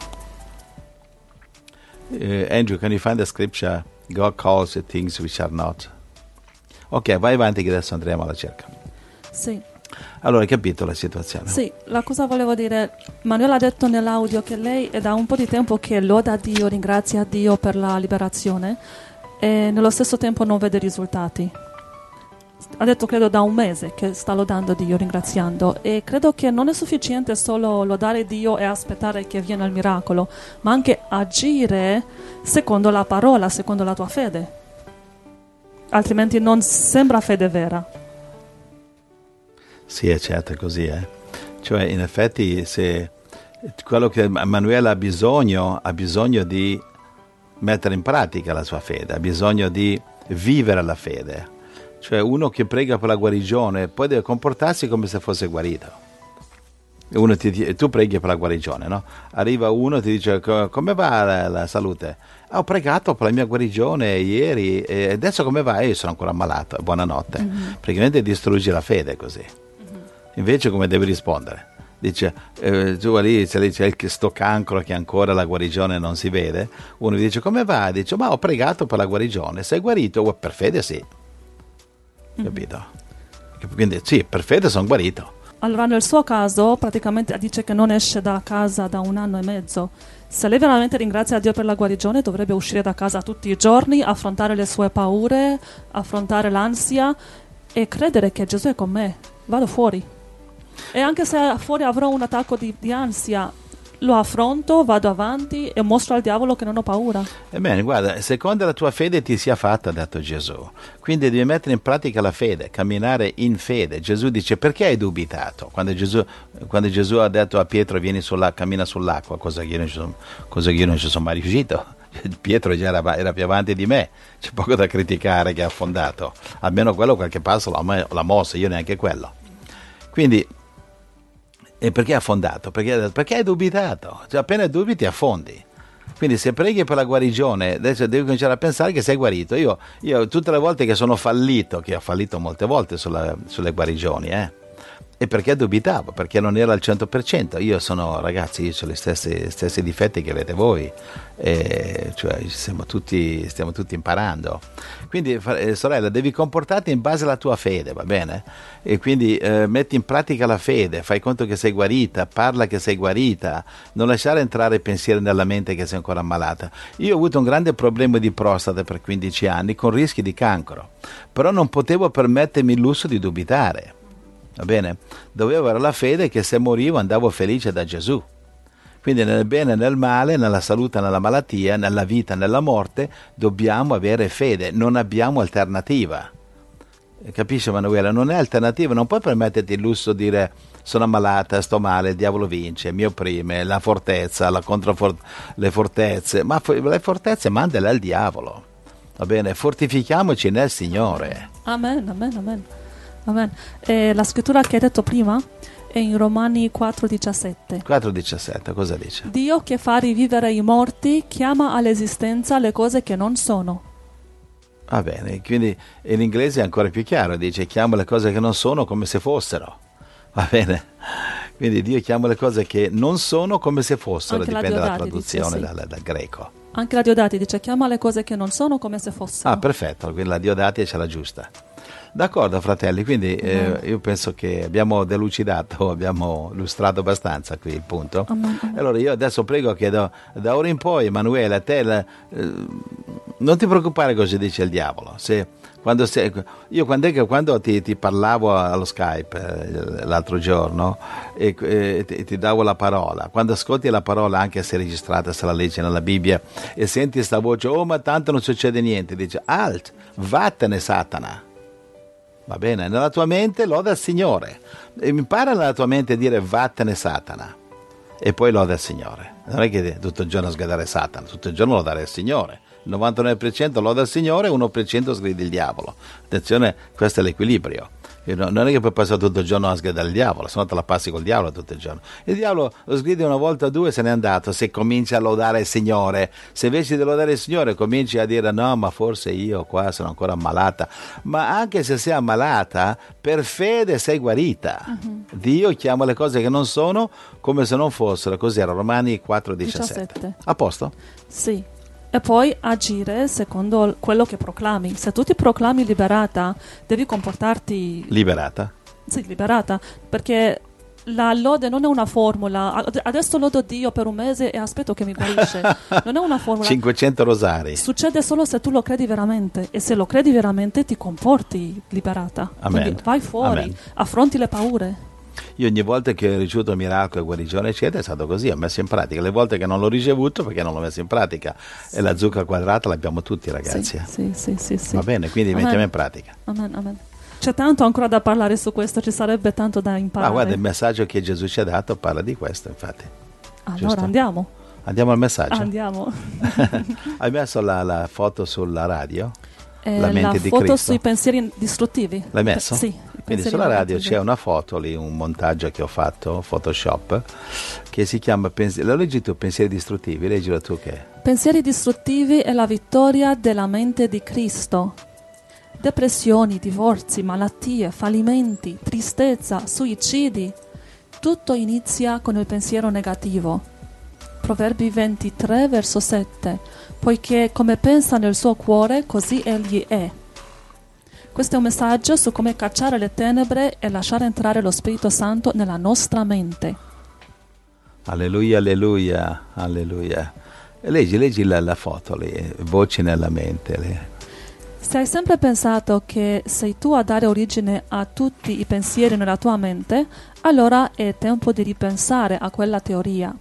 Uh, Andrew, can you find the scripture? God calls the things which are not. Ok, vai avanti che adesso andremo alla cerca. Sì. Allora, hai capito la situazione? Sì, la cosa volevo dire, Manuela ha detto nell'audio che lei è da un po' di tempo che loda Dio, ringrazia Dio per la liberazione e nello stesso tempo non vede risultati. Ha detto credo da un mese che sta lodando Dio, ringraziando, e credo che non è sufficiente solo lodare Dio e aspettare che viene il miracolo, ma anche agire secondo la parola, secondo la tua fede, altrimenti non sembra fede vera. Sì, è certo, è così, eh. Cioè, in effetti, se quello che Manuela ha bisogno, ha bisogno di mettere in pratica la sua fede, ha bisogno di vivere la fede. Cioè, uno che prega per la guarigione poi deve comportarsi come se fosse guarito. Uno ti, ti- tu preghi per la guarigione, no? Arriva uno e ti dice "Co- come va la, la salute? "Ah, ho pregato per la mia guarigione ieri e adesso come va? "Eh, io sono ancora ammalato, buonanotte." Mhm. Praticamente distruggi la fede così. Invece come devi rispondere? Dice, eh, tu lì c'è, lì c'è il- sto cancro che ancora la guarigione non si vede. Uno gli dice come va? Dice ma ho pregato per la guarigione, sei guarito? "Oh, per fede sì." Capito? Quindi sì, per fede sono guarito. Allora, nel suo caso, praticamente dice che non esce da casa da un anno e mezzo. Se lei veramente ringrazia Dio per la guarigione, dovrebbe uscire da casa tutti i giorni, affrontare le sue paure, affrontare l'ansia e credere che Gesù è con me. Vado fuori. E anche se fuori avrò un attacco di, di ansia, lo affronto, vado avanti e mostro al diavolo che non ho paura. Ebbene, guarda, secondo la tua fede ti sia fatta, ha detto Gesù. Quindi devi mettere in pratica la fede, camminare in fede. Gesù dice, perché hai dubitato? Quando Gesù, quando Gesù ha detto a Pietro, vieni sulla, cammina sull'acqua, cosa che io non ci sono, cosa che io non ci sono mai riuscito. Pietro già era, era più avanti di me, c'è poco da criticare che ha affondato. Almeno quello qualche passo l'ha, l'ha mosso, io neanche quello. Quindi, e perché ha affondato? Perché, perché hai dubitato? Cioè, appena dubiti affondi. Quindi se preghi per la guarigione, adesso devi cominciare a pensare che sei guarito. Io, io tutte le volte che sono fallito, che ho fallito molte volte sulla, sulle guarigioni, eh, e perché dubitavo? Perché non era al cento per cento. Io sono, ragazzi, io ho gli stessi, stessi difetti che avete voi, e, cioè siamo tutti, stiamo tutti imparando. Quindi, eh, sorella, devi comportarti in base alla tua fede, va bene? E quindi eh, metti in pratica la fede, fai conto che sei guarita, parla che sei guarita, non lasciare entrare pensieri nella mente che sei ancora ammalata. Io ho avuto un grande problema di prostata per quindici anni con rischi di cancro, però non potevo permettermi il lusso di dubitare. Va bene? Dovevo avere la fede che se morivo andavo felice da Gesù. Quindi nel bene e nel male, nella salute e nella malattia, nella vita e nella morte, dobbiamo avere fede, non abbiamo alternativa. Capisci, Emanuele? Non è alternativa, non puoi permetterti il lusso di dire sono ammalata, sto male, il diavolo vince, mi opprime, la fortezza, la controfor- le fortezze, ma fo- le fortezze mandale al diavolo. Va bene? Fortifichiamoci nel Signore. Amen, amen, amen. Amen. E la scrittura che hai detto prima è in Romani quattro diciassette. quattro diciassette, cosa dice? Dio che fa rivivere i morti chiama all'esistenza le cose che non sono. Va bene, quindi in inglese è ancora più chiaro, dice chiama le cose che non sono come se fossero. Va bene? Quindi Dio chiama le cose che non sono come se fossero, Anche la dipende dalla Diodati dice, traduzione sì. dal, dal greco. Anche la Diodati dice chiama le cose che non sono come se fossero. Ah, perfetto, quindi la Diodati ce l'ha giusta. D'accordo, fratelli, quindi eh, io penso che abbiamo delucidato, abbiamo illustrato abbastanza qui il punto. Amen, amen. Allora io adesso prego che da, da ora in poi, Emanuele, a te la, eh, non ti preoccupare così dice il diavolo. Se, quando sei, io quando, è che, quando ti, ti parlavo allo Skype eh, l'altro giorno e, e ti, ti davo la parola, quando ascolti la parola anche se è registrata, se la leggi nella Bibbia e senti questa voce, oh ma tanto non succede niente, dice alt, vattene Satana. Va bene, nella tua mente loda il Signore. E impara nella tua mente a dire vattene Satana. E poi loda il Signore. Non è che tutto il giorno sgridare Satana, tutto il giorno lodare il Signore. Il novantanove per cento loda il Signore e uno per cento sgrida il diavolo. Attenzione, questo è l'equilibrio. Non è che puoi passare tutto il giorno a sgridare il diavolo, se no te la passi col diavolo tutto il giorno. Il diavolo lo sgridi una volta o due e se n'è andato, se cominci a lodare il Signore. Se invece di lodare il Signore cominci a dire no, ma forse io qua sono ancora ammalata. Ma anche se sei ammalata, per fede sei guarita. Uh-huh. Dio chiama le cose che non sono come se non fossero. Così era Romani quattro diciassette. diciassette. A posto? Sì. E poi agire secondo quello che proclami. Se tu ti proclami liberata, devi comportarti... Liberata? Sì, liberata, perché la lode non è una formula. Adesso lodo Dio per un mese e aspetto che mi guarisce. Non è una formula. cinquecento rosari. Succede solo se tu lo credi veramente. E se lo credi veramente ti comporti liberata. Amen. Quindi vai fuori, Amen. affronti le paure. Io ogni volta che ho ricevuto miracolo e guarigione eccetera è stato così, ho messo in pratica. Le volte che non l'ho ricevuto perché non l'ho messo in pratica. Sì. E la zucca quadrata l'abbiamo tutti, ragazzi. Sì, sì, sì, sì. Va bene, quindi amen. Mettiamo in pratica. Amen, amen. C'è tanto ancora da parlare su questo, ci sarebbe tanto da imparare. Ma guarda, il messaggio che Gesù ci ha dato parla di questo, infatti. Allora Giusto? andiamo. Andiamo al messaggio? Andiamo. Hai messo la, la foto sulla radio? Eh, la mente la di foto Cristo. sui pensieri distruttivi. L'hai messo? Sì. Quindi sulla radio c'è una foto lì, un montaggio che ho fatto, Photoshop, che si chiama, pens- lo leggi tu, Pensieri distruttivi, leggilo tu che è. Pensieri distruttivi è la vittoria della mente di Cristo. Depressioni, divorzi, malattie, fallimenti, tristezza, suicidi. Tutto inizia con il pensiero negativo. Proverbi ventitré, verso sette. Poiché come pensa nel suo cuore, così egli è. Questo è un messaggio su come cacciare le tenebre e lasciare entrare lo Spirito Santo nella nostra mente. Alleluia, alleluia, alleluia. E leggi, leggi la, la foto lì, voci nella mente lì. Se hai sempre pensato che sei tu a dare origine a tutti i pensieri nella tua mente, allora è tempo di ripensare a quella teoria.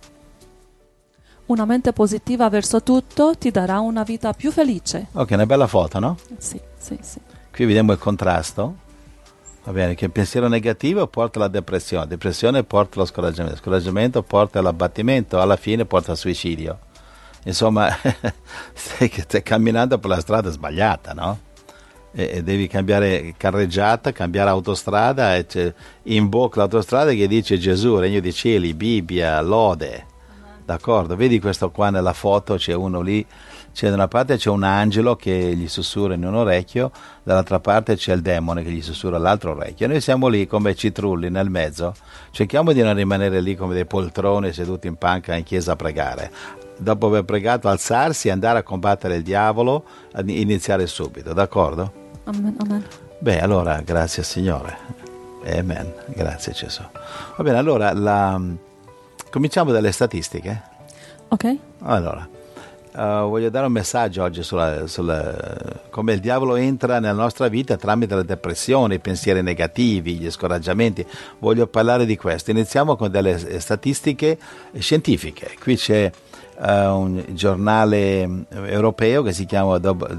Una mente positiva verso tutto ti darà una vita più felice. Ok, una bella foto, no? Sì, sì, sì. Qui vediamo il contrasto. Va bene, che il pensiero negativo porta alla depressione, depressione porta allo scoraggiamento, scoraggiamento porta all'abbattimento, alla fine porta al suicidio. Insomma, stai, stai camminando per la strada sbagliata, no? E, e devi cambiare carreggiata, cambiare autostrada, e c'è in bocca l'autostrada che dice Gesù, Regno dei Cieli, Bibbia, lode. D'accordo? Vedi questo qua nella foto, c'è uno lì, c'è da una parte c'è un angelo che gli sussurra in un orecchio, dall'altra parte c'è il demone che gli sussurra all'altro orecchio. E noi siamo lì come citrulli nel mezzo, cerchiamo di non rimanere lì come dei poltroni seduti in panca in chiesa a pregare. Dopo aver pregato, alzarsi, andare a combattere il diavolo, iniziare subito, d'accordo? Amen, amen. Beh, allora, grazie Signore. Amen, grazie Gesù. Va bene, allora, la, cominciamo dalle statistiche. Ok. Allora, uh, voglio dare un messaggio oggi sulla, sulla come il diavolo entra nella nostra vita tramite la depressione, i pensieri negativi, gli scoraggiamenti. Voglio parlare di questo. Iniziamo con delle statistiche scientifiche. Qui c'è uh, un giornale europeo che si chiama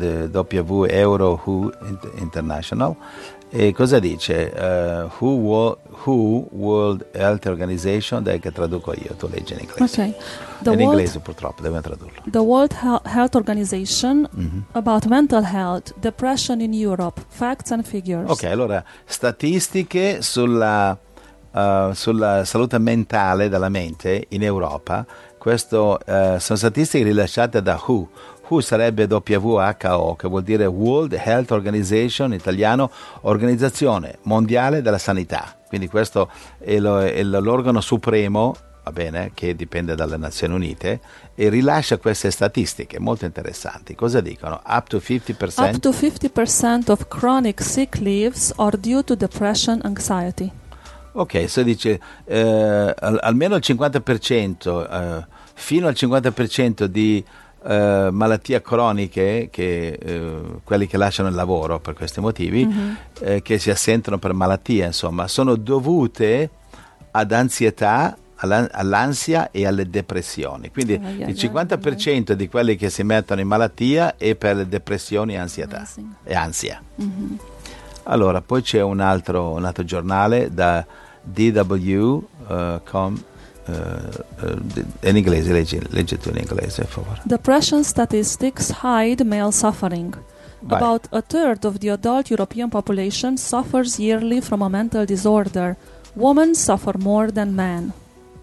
W Euro Who International. E cosa dice? Uh, who, wo- who World Health Organization, dai che traduco io, tu leggi in inglese. Okay. The in World, inglese purtroppo, devo tradurlo. The World Hel- Health Organization Mm-hmm. about mental health, depression in Europe, facts and figures. Ok, allora, statistiche sulla, uh, sulla salute mentale della mente in Europa. Questo uh, sono statistiche rilasciate da W H O. W H O sarebbe W H O, che vuol dire World Health Organization, in italiano Organizzazione Mondiale della Sanità. Quindi questo è, lo, è l'organo supremo, va bene, che dipende dalle Nazioni Unite, e rilascia queste statistiche molto interessanti. Cosa dicono? Up to fifty percent. Up to fifty percent of chronic sick leaves are due to depression, anxiety. Ok, so dice eh, al, almeno il cinquanta per cento, eh, fino al cinquanta per cento di Uh, malattie croniche, che, uh, quelli che lasciano il lavoro per questi motivi, mm-hmm. eh, che si assentano per malattie, insomma, sono dovute ad ansietà, all'ansia e alle depressioni. Quindi oh, yeah, il cinquanta per cento yeah. di quelli che si mettono in malattia è per le depressioni e ansietà e ansia. Mm-hmm. Allora, poi c'è un altro, un altro giornale da D W punto com. Uh, uh, in inglese, leggi, leggi tu in inglese, per favore. Depression statistics hide male suffering. Vai. About a third of the adult European population suffers yearly from a mental disorder. Women suffer more than men.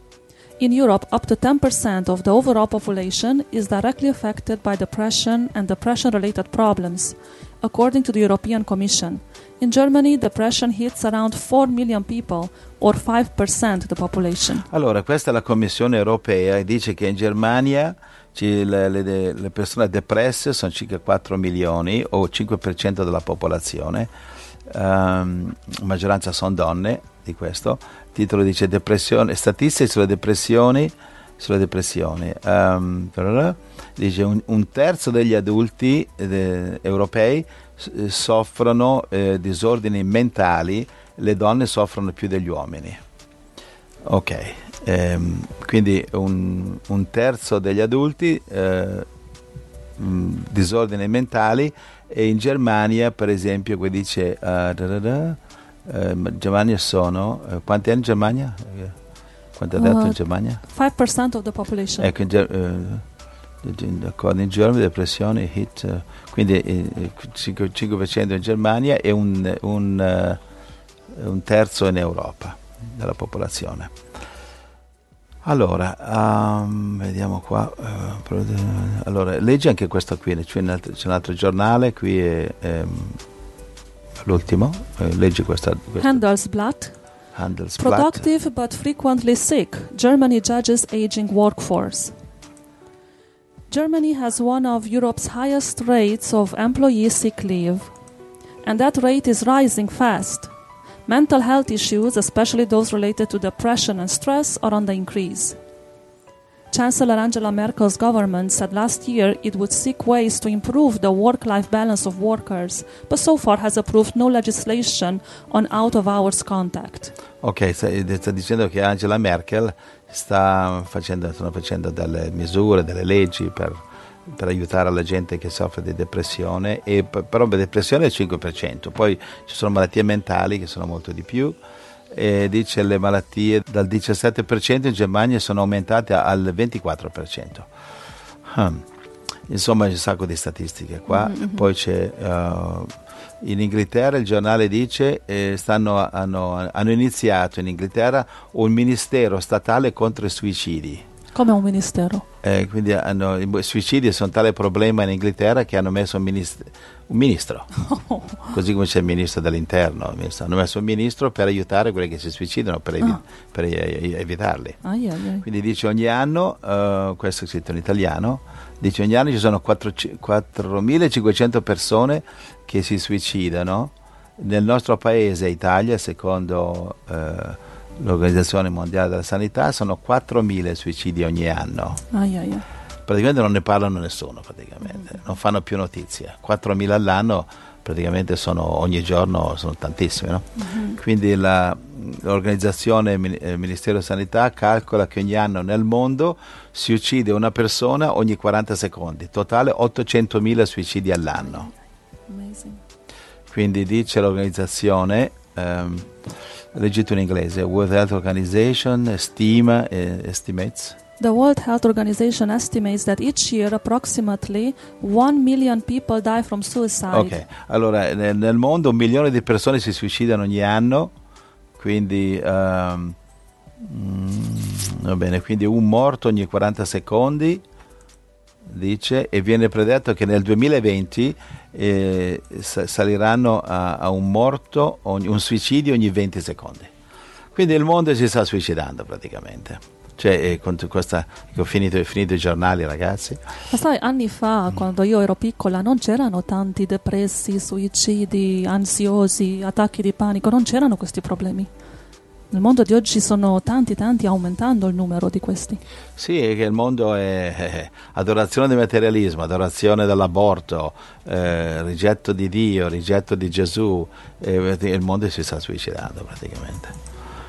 In Europe, up to ten percent of the overall population is directly affected by depression and depression-related problems, according to the European Commission. In Germany, depression hits around four million people, or five percent of the population. Allora, questa è la Commissione europea e dice che in Germania le, le, le persone depresse sono circa quattro milioni, o cinque per cento della popolazione. Um, maggioranza sono donne di questo. Il titolo dice depressione, statistiche sulle depressioni, sulle depressioni. Um, dice un, un terzo degli adulti eh, europei soffrono eh, disordini mentali, le donne soffrono più degli uomini. Ok, ehm, quindi un, un terzo degli adulti eh, mh, disordini mentali, e in Germania, per esempio, qui dice uh, da, da, da, uh, Germania sono uh, quanti è in Germania? Quanto ha detto uh, in Germania? five percent of the population. Ecco, in, uh, in Germany depressione hit, uh, quindi eh, cinque per cento in Germania e un, un, uh, un terzo in Europa della popolazione. Allora, um, vediamo qua. Uh, allora, leggi anche questo qui, c'è un altro, c'è un altro giornale, qui è um, l'ultimo, uh, leggi questa. questa. Handelsblatt. Handelsblatt. Productive but frequently sick. Germany judges aging workforce. Germany has one of Europe's highest rates of employee sick leave, and that rate is rising fast. Mental health issues, especially those related to depression and stress, are on the increase. Chancellor Angela Merkel's government said last year it would seek ways to improve the work-life balance of workers, but so far has approved no legislation on out-of-hours contact. Ok, sta, sta dicendo che Angela Merkel sta facendo, stanno facendo delle misure, delle leggi per, per aiutare la gente che soffre di depressione, e però la depressione è il cinque per cento, poi ci sono malattie mentali che sono molto di più, e dice le malattie dal diciassette per cento in Germania sono aumentate al ventiquattro per cento. Hmm. Insomma, c'è un sacco di statistiche qua. Mm-hmm. Poi c'è uh, in Inghilterra, il giornale dice eh, stanno, hanno, hanno iniziato in Inghilterra un ministero statale contro i suicidi. Come un ministero? Eh, quindi hanno, i suicidi sono tale problema in Inghilterra che hanno messo un, minist- un ministro, oh. Così come c'è il ministro dell'interno, hanno messo un ministro per aiutare quelli che si suicidano, per, evi- ah. per evitarli. Ai, ai, ai. Quindi dice ogni anno, uh, questo è scritto in italiano, dice ogni anno ci sono quattromilacinquecento persone che si suicidano. Nel nostro paese, Italia, secondo uh, l'Organizzazione Mondiale della Sanità, sono quattromila suicidi ogni anno. Ai, ai, ai. Praticamente non ne parlano nessuno, praticamente. Mm-hmm. Non fanno più notizia. quattromila all'anno praticamente sono ogni giorno, sono tantissimi, no? Mm-hmm. Quindi la, l'organizzazione il Ministero della Sanità calcola che ogni anno nel mondo si uccide una persona ogni quaranta secondi, totale ottocentomila suicidi all'anno. Amazing. Quindi dice l'organizzazione, um, leggito in inglese, World Health Organization stima, eh, estimates. The World Health Organization estimates that each year approximately one million people die from suicide. Ok, allora nel, nel mondo un milione di persone si suicidano ogni anno, quindi um, mm, va bene, quindi un morto ogni quaranta secondi, dice, e viene predetto che nel duemilaventi eh, saliranno a, a un morto, ogni, un suicidio ogni venti secondi. Quindi il mondo si sta suicidando praticamente. Cioè, eh, con questa, ho finito, finito i giornali, ragazzi. Ma sai, anni fa, mm. quando io ero piccola, non c'erano tanti depressi, suicidi, ansiosi, attacchi di panico, non c'erano questi problemi. Nel mondo di oggi sono tanti, tanti, aumentando il numero di questi. Sì, è che il mondo è, è adorazione del materialismo, adorazione dell'aborto, eh, rigetto di Dio, rigetto di Gesù, eh, il mondo si sta suicidando praticamente.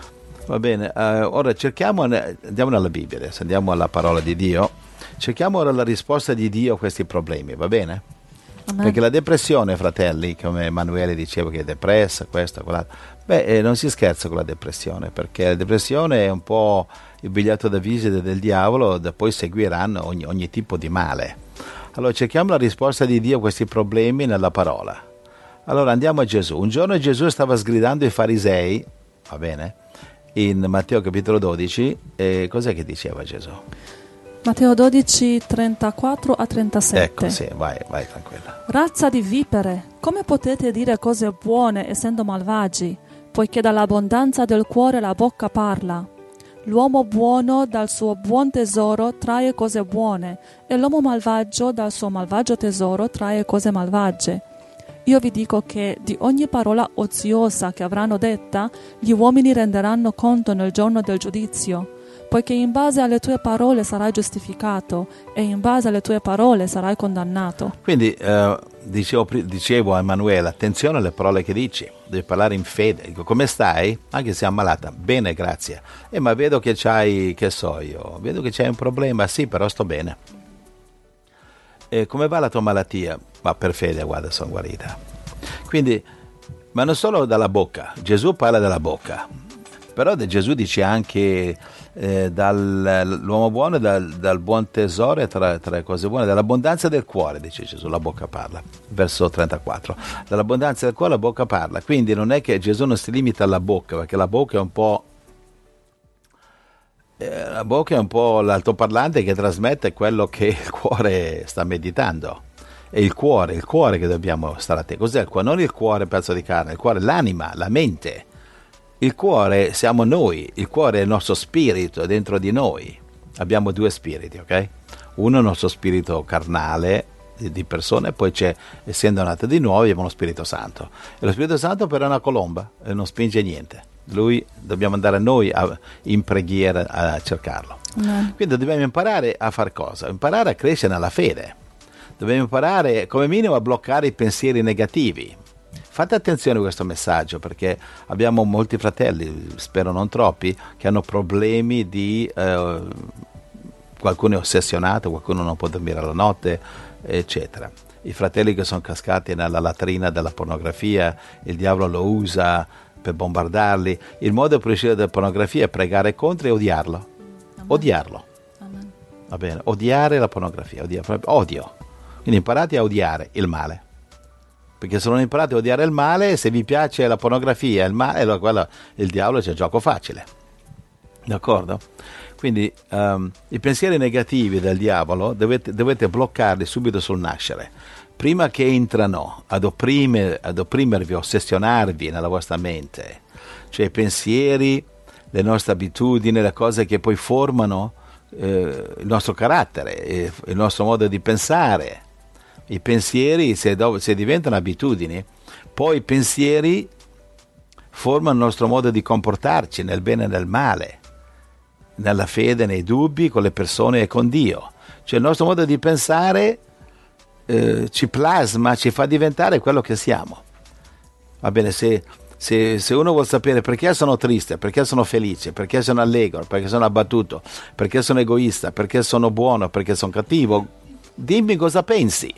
Va bene, uh, ora cerchiamo, andiamo nella Bibbia adesso, andiamo alla parola di Dio, cerchiamo ora la risposta di Dio a questi problemi, va bene? Amen. Perché la depressione, fratelli, come Emanuele diceva che è depressa, questo, quell'altro, beh, eh, non si scherza con la depressione, perché la depressione è un po' il biglietto da visita del diavolo, da poi seguiranno ogni, ogni tipo di male. Allora cerchiamo la risposta di Dio a questi problemi nella parola. Allora andiamo a Gesù. Un giorno Gesù stava sgridando i farisei, va bene? In Matteo capitolo dodici, eh, cos'è che diceva Gesù? Matteo dodici, trentaquattro a trentasette. Ecco, sì, vai, vai tranquilla. Razza di vipere, come potete dire cose buone essendo malvagi? Poiché dall'abbondanza del cuore la bocca parla. L'uomo buono dal suo buon tesoro trae cose buone, e l'uomo malvagio dal suo malvagio tesoro trae cose malvagie. Io vi dico che di ogni parola oziosa che avranno detta, gli uomini renderanno conto nel giorno del giudizio, poiché in base alle tue parole sarai giustificato e in base alle tue parole sarai condannato. Quindi eh, dicevo, dicevo a Emanuele, attenzione alle parole che dici, devi parlare in fede. Dico, come stai? Anche se sei ammalata. Bene, grazie. Eh, ma vedo che c'hai, che so io, vedo che c'hai un problema. Sì, però sto bene. E come va la tua malattia? Ma per fede, guarda, sono guarita. Quindi, ma non solo dalla bocca, Gesù parla della bocca, però Gesù dice anche eh, dal, l'uomo buono è dal, dal buon tesoro e tra, tra le cose buone, dall'abbondanza del cuore, dice Gesù, la bocca parla, verso trentaquattro, dall'abbondanza del cuore la bocca parla. Quindi non è che Gesù non si limita alla bocca, perché la bocca è un po' eh, la bocca è un po' l'altoparlante che trasmette quello che il cuore sta meditando. È il cuore, il cuore che dobbiamo stare attenti. Cos'è il cuore? Non il cuore pezzo di carne, il cuore è l'anima, la mente. Il cuore siamo noi, il cuore è il nostro spirito dentro di noi. Abbiamo due spiriti, ok? Uno è il nostro spirito carnale di persone, poi c'è, essendo nato di nuovo, abbiamo lo Spirito Santo. E lo Spirito Santo però è una colomba e non spinge niente. Lui, dobbiamo andare noi a, in preghiera a cercarlo. No. Quindi dobbiamo imparare a fare cosa? Imparare a crescere nella fede. Dobbiamo imparare come minimo a bloccare i pensieri negativi. Fate attenzione a questo messaggio, perché abbiamo molti fratelli, spero non troppi, che hanno problemi di eh, qualcuno è ossessionato, qualcuno non può dormire la notte, eccetera. I fratelli che sono cascati nella latrina della pornografia, il diavolo lo usa per bombardarli. Il modo per uscire dalla pornografia è pregare contro e odiarlo. Amen. Odiarlo. Amen. Va bene? Odiare la pornografia, odiare, odio. Quindi imparate a odiare il male, perché se non imparate a odiare il male, se vi piace la pornografia, il male, allora quello, il diavolo c'è gioco facile, d'accordo? Quindi um, i pensieri negativi del diavolo dovete, dovete bloccarli subito sul nascere, prima che entrano ad, opprime, ad opprimervi, ossessionarvi nella vostra mente, cioè i pensieri, le nostre abitudini, le cose che poi formano eh, il nostro carattere, eh, il nostro modo di pensare. I pensieri, se, do- se diventano abitudini, poi i pensieri formano il nostro modo di comportarci nel bene e nel male, nella fede, nei dubbi, con le persone e con Dio. Cioè il nostro modo di pensare eh, ci plasma, ci fa diventare quello che siamo. Va bene, se, se, se uno vuol sapere perché sono triste, perché sono felice, perché sono allegro, perché sono abbattuto, perché sono egoista, perché sono buono, perché sono cattivo, dimmi cosa pensi.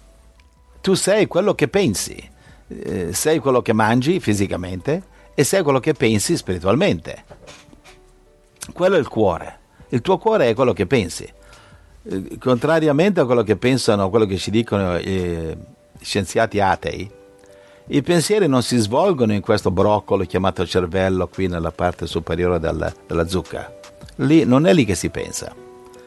Tu sei quello che pensi, eh, sei quello che mangi fisicamente e sei quello che pensi spiritualmente. Quello è il cuore. Il tuo cuore è quello che pensi. Eh, contrariamente a quello che pensano, quello che ci dicono eh, scienziati atei, i pensieri non si svolgono in questo broccolo chiamato cervello qui nella parte superiore della, della zucca. Lì, non è lì che si pensa.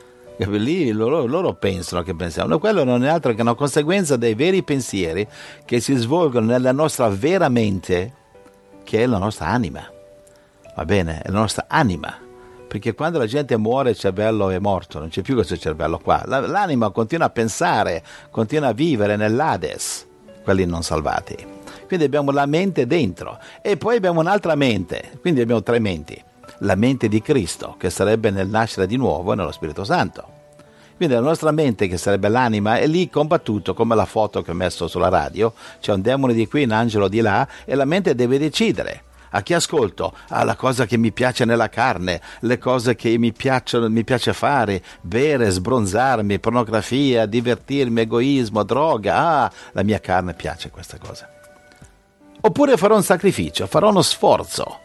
Lì loro, loro pensano che pensiamo, quello non è altro che una conseguenza dei veri pensieri che si svolgono nella nostra vera mente, che è la nostra anima. Va bene? È la nostra anima, perché quando la gente muore il cervello è morto, non c'è più questo cervello qua. La, l'anima continua a pensare, continua a vivere nell'Hades, quelli non salvati. Quindi abbiamo la mente dentro e poi abbiamo un'altra mente, quindi abbiamo tre menti. La mente di Cristo, che sarebbe nel nascere di nuovo nello Spirito Santo. Quindi la nostra mente, che sarebbe l'anima, è lì combattuto, come la foto che ho messo sulla radio. C'è un demone di qui, un angelo di là, e la mente deve decidere. A chi ascolto? Ah, la cosa che mi piace nella carne, le cose che mi piacciono, mi piace fare, bere, sbronzarmi, pornografia, divertirmi, egoismo, droga. Ah, la mia carne piace questa cosa. Oppure farò un sacrificio, farò uno sforzo.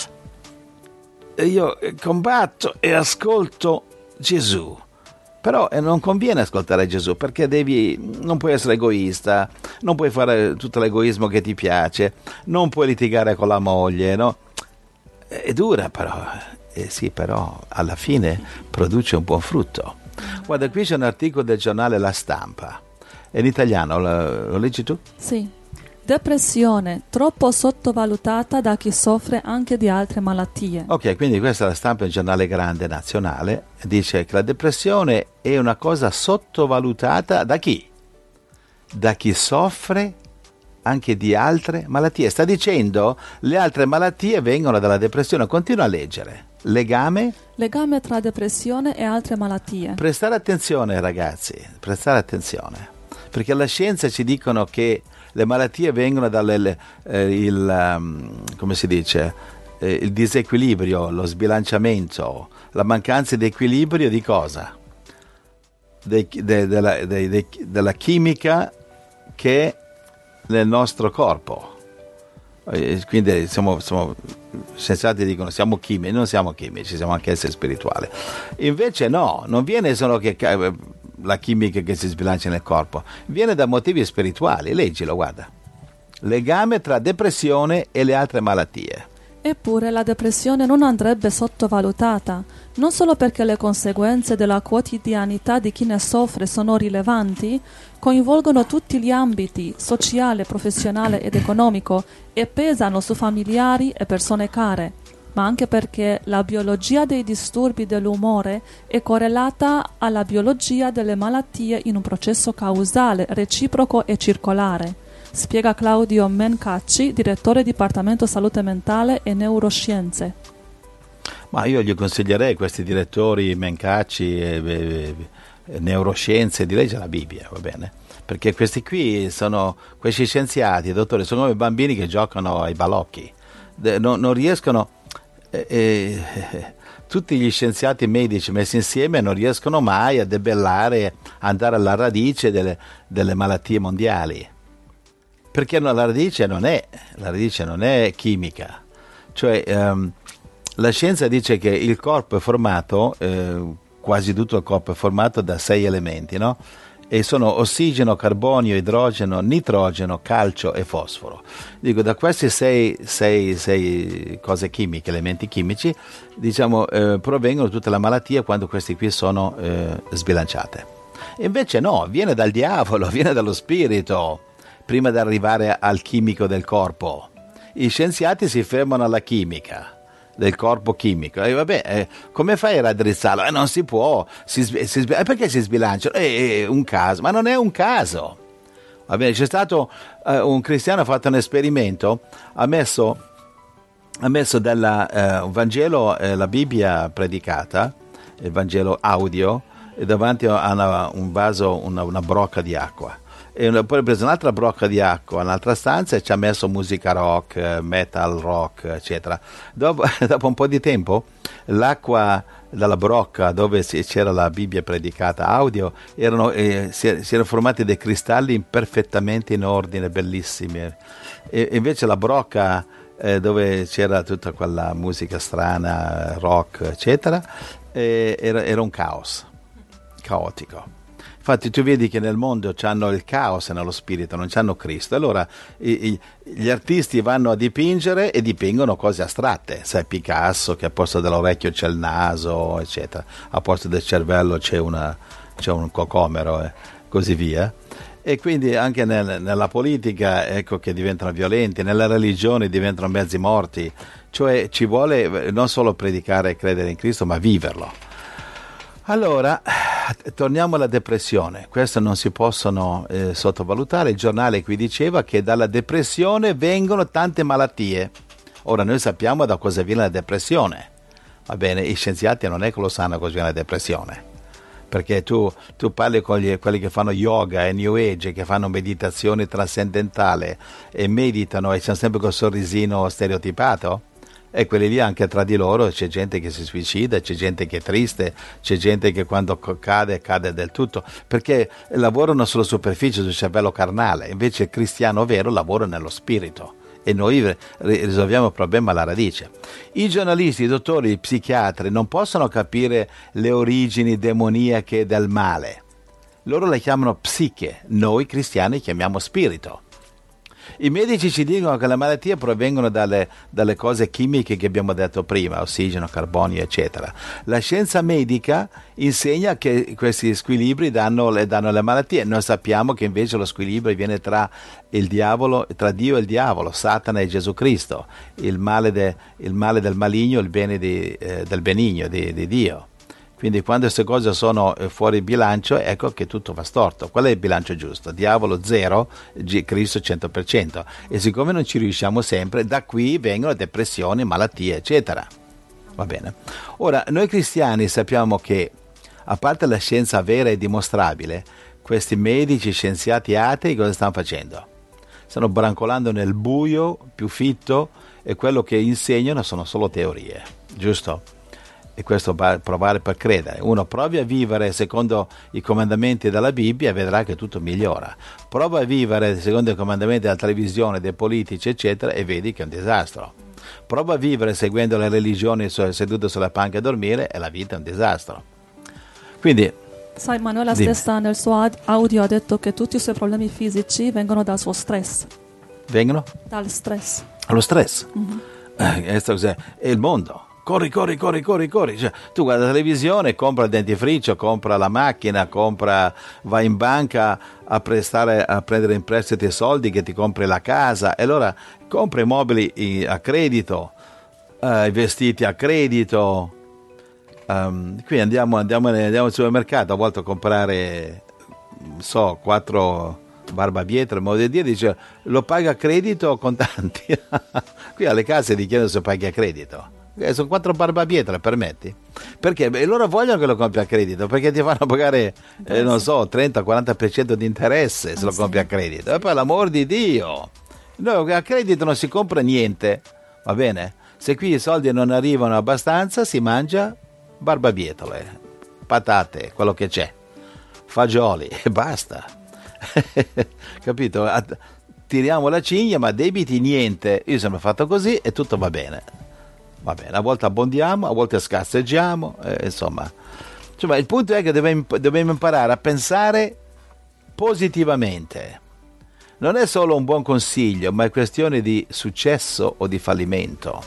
Io combatto e ascolto Gesù, però eh, non conviene ascoltare Gesù, perché devi, non puoi essere egoista, non puoi fare tutto l'egoismo che ti piace, non puoi litigare con la moglie, no? È dura però, eh sì, però alla fine produce un buon frutto. Guarda, qui c'è un articolo del giornale La Stampa, è in italiano, lo, lo leggi tu? Sì. Depressione, troppo sottovalutata da chi soffre anche di altre malattie. Ok, quindi questa è La Stampa, il giornale grande nazionale, dice che la depressione è una cosa sottovalutata da chi? Da chi soffre anche di altre malattie. Sta dicendo le altre malattie vengono dalla depressione. Continua a leggere. Legame? Legame tra depressione e altre malattie. Prestare attenzione, ragazzi, prestare attenzione, perché la scienza ci dicono che le malattie vengono dal eh, il, um, come si dice, eh, il disequilibrio, lo sbilanciamento, la mancanza di equilibrio di cosa? De, de, de la, de, de, della chimica che è nel nostro corpo. Eh, quindi siamo, siamo scienziati dicono siamo chimici, non siamo chimici, siamo anche esseri spirituali. Invece no, non viene solo che la chimica che si sbilancia nel corpo, viene da motivi spirituali. Leggilo, guarda. Legame tra depressione e le altre malattie. Eppure la depressione non andrebbe sottovalutata, non solo perché le conseguenze della quotidianità di chi ne soffre sono rilevanti, coinvolgono tutti gli ambiti, sociale, professionale ed economico, e pesano su familiari e persone care, ma anche perché la biologia dei disturbi dell'umore è correlata alla biologia delle malattie in un processo causale, reciproco e circolare. Spiega Claudio Mencacci, direttore Dipartimento Salute Mentale e Neuroscienze. Ma io gli consiglierei a questi direttori Mencacci e, e, e Neuroscienze di leggere la Bibbia, va bene? Perché questi qui sono, questi scienziati, dottori, sono come bambini che giocano ai balocchi. De, non, non riescono, eh, eh, tutti gli scienziati medici messi insieme non riescono mai a debellare, andare alla radice delle, delle malattie mondiali. Perché la radice non è, la radice non è chimica, cioè ehm, la scienza dice che il corpo è formato, eh, quasi tutto il corpo è formato da sei elementi, no? E sono ossigeno, carbonio, idrogeno, nitrogeno, calcio e fosforo. Dico, da queste sei, sei, sei cose chimiche, elementi chimici, diciamo, eh, provengono tutte le malattie quando queste qui sono eh, sbilanciate. E invece no, viene dal diavolo, viene dallo spirito. Prima di arrivare al chimico del corpo, i scienziati si fermano alla chimica del corpo chimico e vabbè, eh, come fai a raddrizzarlo? Eh, non si può, si, si, si, eh, perché si sbilanciano? Eh, è un caso, ma non è un caso. Va bene, c'è stato eh, un cristiano ha fatto un esperimento, ha messo, ha messo dalla, eh, un Vangelo, eh, la Bibbia predicata, il Vangelo audio, e davanti a una, un vaso, una, una brocca di acqua. E poi ha preso un'altra brocca di acqua, un'altra stanza e ci ha messo musica rock, metal rock, eccetera. Dopo, dopo un po' di tempo l'acqua dalla brocca dove c'era la Bibbia predicata audio erano, eh, si, si erano formati dei cristalli perfettamente in ordine, bellissimi. E invece la brocca eh, dove c'era tutta quella musica strana, rock, eccetera, eh, era, era un caos, caotico. Infatti tu vedi che nel mondo c'hanno il caos nello spirito, non c'hanno Cristo. Allora i, i, gli artisti vanno a dipingere e dipingono cose astratte. Sai, Picasso che a posto dell'orecchio c'è il naso, eccetera. A posto del cervello c'è, una, c'è un cocomero e così via. E quindi anche nel, nella politica, ecco che diventano violenti, nella religione diventano mezzi morti. Cioè ci vuole non solo predicare e credere in Cristo, ma viverlo. Allora, torniamo alla depressione. Queste non si possono eh, sottovalutare. Il giornale qui diceva che dalla depressione vengono tante malattie. Ora noi sappiamo da cosa viene la depressione. Va bene, i scienziati non è che lo sanno cosa viene la depressione. Perché tu, tu parli con gli, quelli che fanno yoga e New Age, che fanno meditazione trascendentale e meditano e c'è sempre quel sorrisino stereotipato. E quelli lì anche tra di loro c'è gente che si suicida, c'è gente che è triste, c'è gente che quando cade cade del tutto, perché lavorano sulla superficie del cervello carnale, invece il cristiano vero lavora nello spirito e noi risolviamo il problema alla radice. I giornalisti, i dottori, i psichiatri non possono capire le origini demoniache del male, loro le chiamano psiche, noi cristiani chiamiamo spirito. I medici ci dicono che le malattie provengono dalle, dalle cose chimiche che abbiamo detto prima, ossigeno, carbonio, eccetera. La scienza medica insegna che questi squilibri danno le, danno le malattie. Noi sappiamo che invece lo squilibrio viene tra il diavolo, tra Dio e il diavolo, Satana e Gesù Cristo, il male, de, il male del maligno, il bene di, eh, del benigno di, di Dio. Quindi quando queste cose sono fuori bilancio, ecco che tutto va storto. Qual è il bilancio giusto? Diavolo zero, Cristo cento per cento. E siccome non ci riusciamo sempre, da qui vengono depressioni, malattie, eccetera. Va bene. Ora, noi cristiani sappiamo che, a parte la scienza vera e dimostrabile, questi medici, scienziati atei cosa stanno facendo? Stanno brancolando nel buio più fitto e quello che insegnano sono solo teorie, giusto? E questo va a provare per credere. Uno provi a vivere secondo i comandamenti della Bibbia e vedrà che tutto migliora. Prova a vivere secondo i comandamenti della televisione, dei politici, eccetera, e vedi che è un disastro. Prova a vivere seguendo le religioni seduto sulla panca a dormire e la vita è un disastro. Quindi, sai, Manuela dimmi. stessa nel suo audio ha detto che tutti i suoi problemi fisici vengono dal suo stress. Vengono? Dal stress. Allo stress. Mm-hmm. Eh, questo cos'è? È il mondo. Corri, corri, corri, corri, corri. Cioè, tu guarda la televisione, compra il dentifricio, compra la macchina, compra, vai in banca a prestare, a prendere in prestito i soldi che ti compri la casa, e allora compri mobili a credito, eh, i vestiti a credito. Um, qui andiamo, andiamo, andiamo al supermercato, a volte a comprare, so, quattro barbabietole, modo di dire, dice, lo paga a credito o contanti? Qui alle case ti chiedono se paghi a credito. Eh, sono quattro barbabietole, permetti? Perché beh, loro vogliono che lo compri a credito, perché ti fanno pagare, eh, non so, trenta quaranta per cento di interesse se lo compri a credito. E poi, l'amor di Dio, no, a credito non si compra niente, va bene? Se qui i soldi non arrivano abbastanza, si mangia barbabietole, patate, quello che c'è, fagioli e basta. Capito? Tiriamo la cinghia, ma debiti niente. Io sono fatto così e tutto va bene. Va bene, a volte abbondiamo, a volte scarseggiamo, eh, insomma. Cioè, il punto è che dobbiamo, dobbiamo imparare a pensare positivamente. Non è solo un buon consiglio, ma è questione di successo o di fallimento.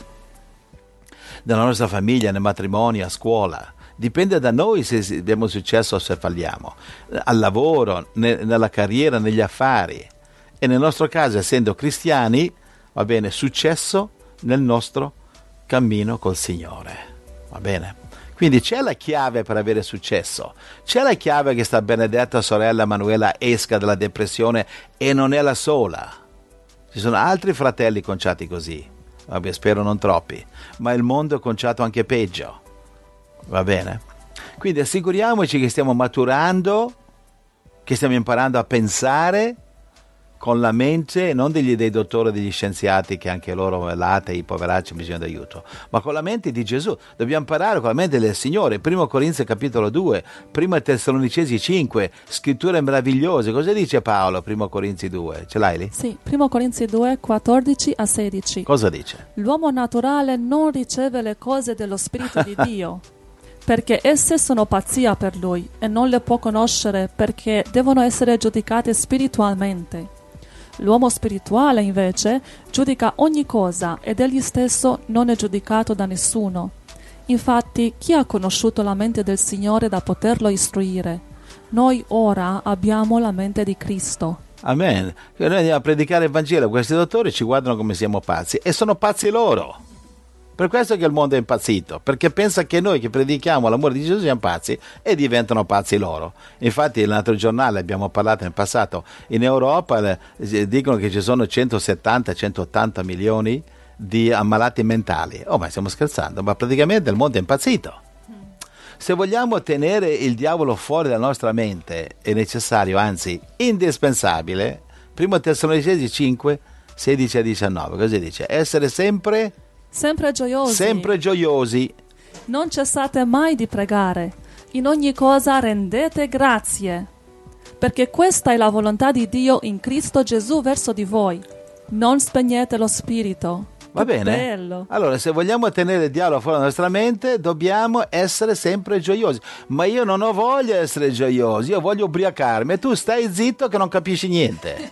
Nella nostra famiglia, nel matrimonio, a scuola. Dipende da noi se abbiamo successo o se falliamo. Al lavoro, ne, nella carriera, negli affari. E nel nostro caso, essendo cristiani, va bene, successo nel nostro cammino col Signore. Va bene? Quindi c'è la chiave per avere successo. C'è la chiave che sta benedetta sorella Manuela esca dalla depressione, e non è la sola. Ci sono altri fratelli conciati così. Vabbè, spero non troppi. Ma il mondo è conciato anche peggio. Va bene? Quindi assicuriamoci che stiamo maturando, che stiamo imparando a pensare con la mente, non degli, dei dottori, degli scienziati che anche loro latei, poveracci, hanno bisogno di aiuto, ma con la mente di Gesù. Dobbiamo imparare con la mente del Signore. Primo Corinzi capitolo due, Primo Tessalonicesi cinque, scritture meravigliose. Cosa dice Paolo, Primo Corinzi due? Ce l'hai lì? Sì, Primo Corinzi due, quattordici a sedici. Cosa dice? L'uomo naturale non riceve le cose dello Spirito di Dio, perché esse sono pazzia per lui, e non le può conoscere perché devono essere giudicate spiritualmente. L'uomo spirituale, invece, giudica ogni cosa, ed egli stesso non è giudicato da nessuno. Infatti, chi ha conosciuto la mente del Signore da poterlo istruire? Noi ora abbiamo la mente di Cristo. Amen. Noi andiamo a predicare il Vangelo, questi dottori ci guardano come siamo pazzi, e sono pazzi loro. Per questo che il mondo è impazzito, perché pensa che noi che predichiamo l'amore di Gesù siamo pazzi, e diventano pazzi loro. Infatti nell'altro giornale abbiamo parlato nel passato, in Europa eh, dicono che ci sono centosettanta centottanta milioni di ammalati mentali. Oh, ma stiamo scherzando, ma praticamente il mondo è impazzito. Se vogliamo tenere il diavolo fuori dalla nostra mente è necessario, anzi indispensabile, Primo Tessalonicesi cinque, sedici a diciannove, così dice, essere sempre... Sempre gioiosi. Sempre gioiosi. Non cessate mai di pregare. In ogni cosa rendete grazie, perché questa è la volontà di Dio in Cristo Gesù verso di voi. Non spegnete lo spirito. Va che bene? Bello. Allora, se vogliamo tenere il diavolo fuori dalla nostra mente, dobbiamo essere sempre gioiosi. Ma io non ho voglia di essere gioiosi, io voglio ubriacarmi, e tu stai zitto che non capisci niente.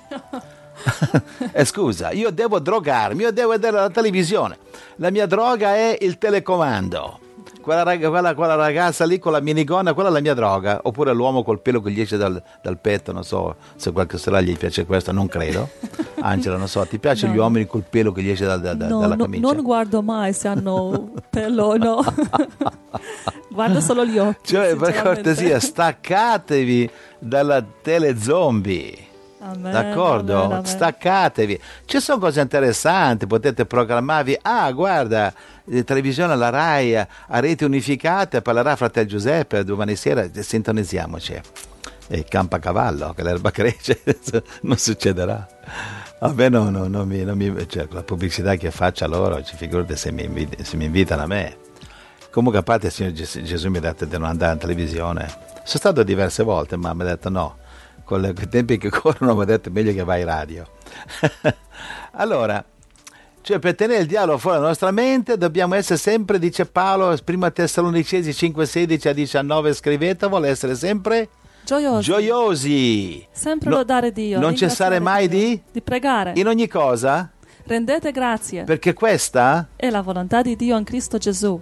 eh, scusa, io devo drogarmi, io devo vedere la televisione. La mia droga è il telecomando. Quella, rag- quella, quella ragazza lì con la minigonna, quella è la mia droga. Oppure l'uomo col pelo che gli esce dal, dal petto, non so se qualche sorella gli piace questo, non credo. Angela, non so, ti piacciono no. gli uomini col pelo che gli esce dal, da, no, dalla no, camicia? non guardo mai se hanno pelo o no. Guardo solo gli occhi. Cioè, per cortesia, staccatevi dalla tele zombie. Amen, D'accordo? amen, amen. Staccatevi. Ci sono cose interessanti, potete programmarvi. Ah, guarda, eh, televisione alla Rai a rete unificata, parlerà Fratello Giuseppe domani sera, sintonizziamoci. E campa cavallo, che l'erba cresce, non succederà. A me no, no, non mi, non mi, cioè, la pubblicità che faccio a loro, ci figurate se mi, invit- se mi invitano a me. Comunque, a parte il Signore Ges- Gesù mi ha detto di non andare in televisione. Sono stato diverse volte, ma mi ha detto no. Con le- con i tempi che corrono mi ha detto meglio che vai in radio. Allora, cioè per tenere il dialogo fuori dalla nostra mente dobbiamo essere sempre, dice Paolo, prima Tessalonicesi cinque sedici a diciannove, scrivetevelo, essere sempre Gioiosi. gioiosi. Sempre No- lodare Dio. non cessare ringraziare mai Dio, di? di pregare. In ogni cosa, Rendete grazie. perché questa È la volontà di Dio in Cristo Gesù.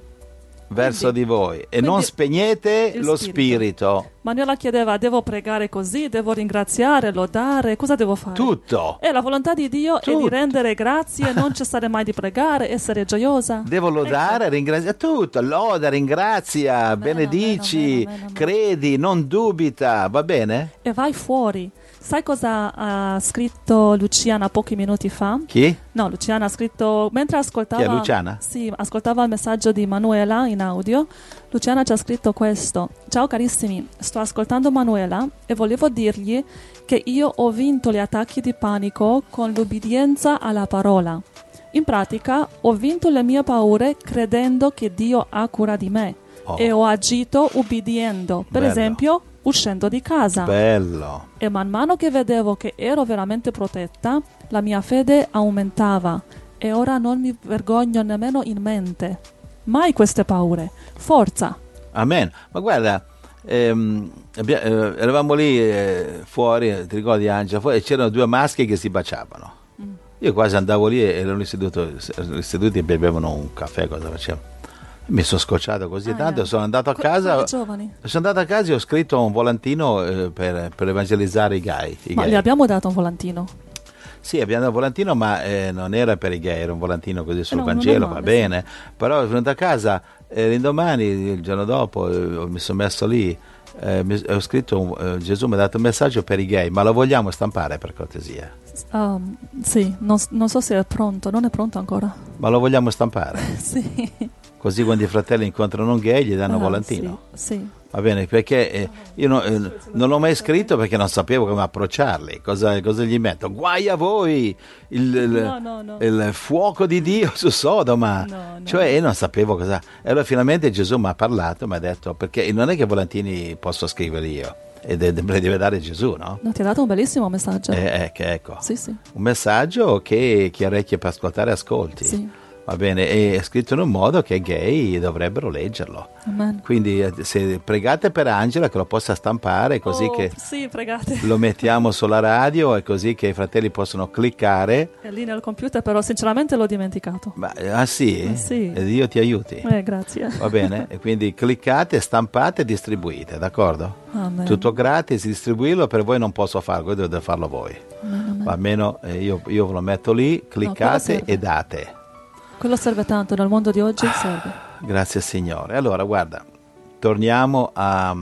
verso Quindi- di voi, e quindi non spegnete il lo spirito. spirito. Manuela chiedeva, devo pregare così, devo ringraziare, lodare, cosa devo fare? Tutto. E la volontà di Dio è Tutto. di rendere grazie, non cessare mai di pregare, essere gioiosa. Devo lodare, ringraziare tutto, loda, ringrazia, Amen, benedici, amen, amen, amen. credi, non dubita, va bene? E vai fuori. Sai cosa ha scritto Luciana pochi minuti fa? Chi? No, Luciana ha scritto, mentre ascoltava... Chi è Luciana? Sì, ascoltava il messaggio di Manuela in audio. Luciana ci ha scritto questo. Ciao carissimi, sto ascoltando Manuela e volevo dirgli che io ho vinto gli attacchi di panico con l'ubbidienza alla parola. In pratica ho vinto le mie paure credendo che Dio ha cura di me Oh. e ho agito ubbidiendo, per Bello. esempio uscendo di casa. Bello. E man mano che vedevo che ero veramente protetta, la mia fede aumentava e ora non mi vergogno nemmeno in mente. Mai queste paure. Forza. Amen. Ma guarda, ehm, abbia- eh, eravamo lì eh, fuori, ti ricordi Angela, fuori, e c'erano due maschi che si baciavano. Mm. Io quasi andavo lì e erano lì seduto- seduti e bevevano un caffè, cosa facevano. Mi sono scocciato così Ah, tanto, yeah. sono andato a Que- casa. quelli giovani. Sono andato a casa e ho scritto un volantino eh, per, per evangelizzare i gay. i Ma gay. gli abbiamo dato un volantino. Sì, abbiamo dato un volantino, ma eh, non era per i gay, era un volantino così sul no, non è Vangelo, male, va sì. bene. Però sono venuto a casa e l'indomani, il giorno dopo, eh, mi sono messo lì, eh, mi- ho scritto, un- eh, Gesù mi ha dato un messaggio per i gay, ma lo vogliamo stampare per cortesia? Um, sì, non, non so se è pronto, non è pronto ancora. Ma lo vogliamo stampare? Sì. Così quando i fratelli incontrano un gay gli danno un Ah, volantino. Sì, sì. Va bene, perché eh, io no- eh, non l'ho mai scritto perché non sapevo come approcciarli. Cosa, cosa gli metto? Guai a voi! Il, il- No, no, no. il fuoco di Dio su Sodoma. No, no. Cioè, io non sapevo cosa. E allora finalmente Gesù mi ha parlato, mi ha detto, perché non è che volantini posso scrivere io, e de- de- me li deve dare Gesù, no? No, ti ha dato un bellissimo messaggio. Eh, eh, che ecco, Sì, sì. un messaggio che chi ha orecchie per ascoltare ascolti. Sì. Va bene, e è scritto in un modo che i gay dovrebbero leggerlo. Amen. Quindi eh, se pregate per Angela che lo possa stampare così Oh, che Sì, pregate. lo mettiamo sulla radio e così che i fratelli possono cliccare. È lì nel computer, però sinceramente l'ho dimenticato. Ma, ah sì? Ah, sì. E Dio ti aiuti. Eh, grazie. Va bene? E quindi cliccate, stampate e distribuite, d'accordo? Amen. Tutto gratis, distribuirlo per voi non posso farlo, dovete farlo voi. Amen, amen. Almeno eh, io, io ve lo metto lì, cliccate serve. e date. Quello serve tanto, nel mondo di oggi serve. Grazie Signore. Allora, guarda, torniamo a,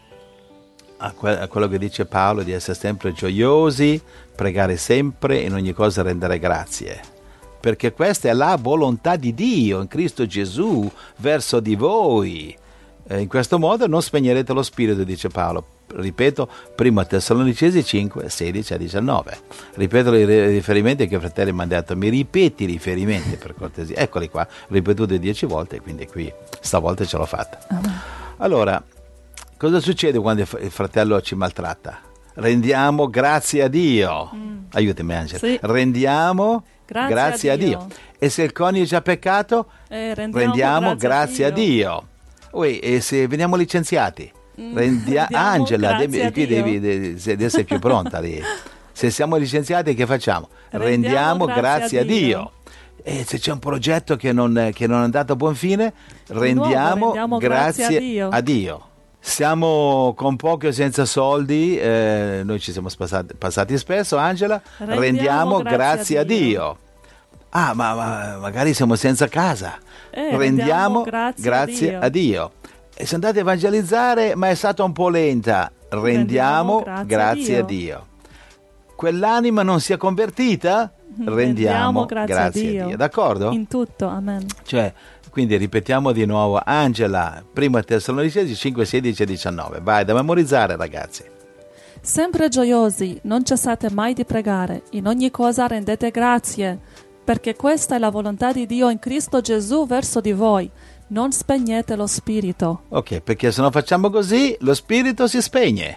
a, que- a quello che dice Paolo, di essere sempre gioiosi, pregare sempre, in ogni cosa rendere grazie. Perché questa è la volontà di Dio in Cristo Gesù verso di voi. Eh, in questo modo non spegnerete lo spirito, dice Paolo. Ripeto, primo Tessalonicesi cinque, sedici a diciannove. Ripeto i ri- riferimenti che i fratelli mi hanno detto. Mi ripeti i riferimenti per cortesia? Eccoli qua, ripetuti dieci volte, quindi qui stavolta ce l'ho fatta. Amen. Allora, cosa succede quando il f- il fratello ci maltratta? Rendiamo grazie a Dio. Aiutami Angela. Sì. Rendiamo Grazie grazie, a a, Dio. Dio. E se il coniuge ha peccato, Eh, rendiamo, rendiamo grazie a Dio. Dio. Ui, e se veniamo licenziati? Rendia- rendiamo Angela, grazie devi, a qui Dio. devi, devi, se- devi essere più pronta lì. Se siamo licenziati che facciamo? Rendiamo Rendiamo grazie grazie a a Dio. Dio. E se c'è un progetto che non, che non è andato a buon fine, rendiamo, rendiamo grazie grazie a Dio. a Dio. Siamo con pochi o senza soldi, eh, noi ci siamo passati, passati spesso, Angela, rendiamo, Rendiamo grazie, grazie a a Dio. Dio. Ah, ma, ma magari siamo senza casa. Eh, rendiamo rendiamo grazie grazie, a a Dio. E se andate a evangelizzare, ma è stata un po' lenta, rendiamo, Rendiamo grazie grazie, a a Dio. Quell'anima non si è convertita? Rendiamo, grazie, a Dio. D'accordo? In tutto, amen. Cioè, quindi ripetiamo di nuovo, Angela, primo Tessalonicesi cinque, sedici e diciannove. Vai, da memorizzare ragazzi. Sempre gioiosi, non cessate mai di pregare, in ogni cosa rendete grazie, perché questa è la volontà di Dio in Cristo Gesù verso di voi. non spegnete lo spirito. Ok, perché se non facciamo così, lo spirito si spegne.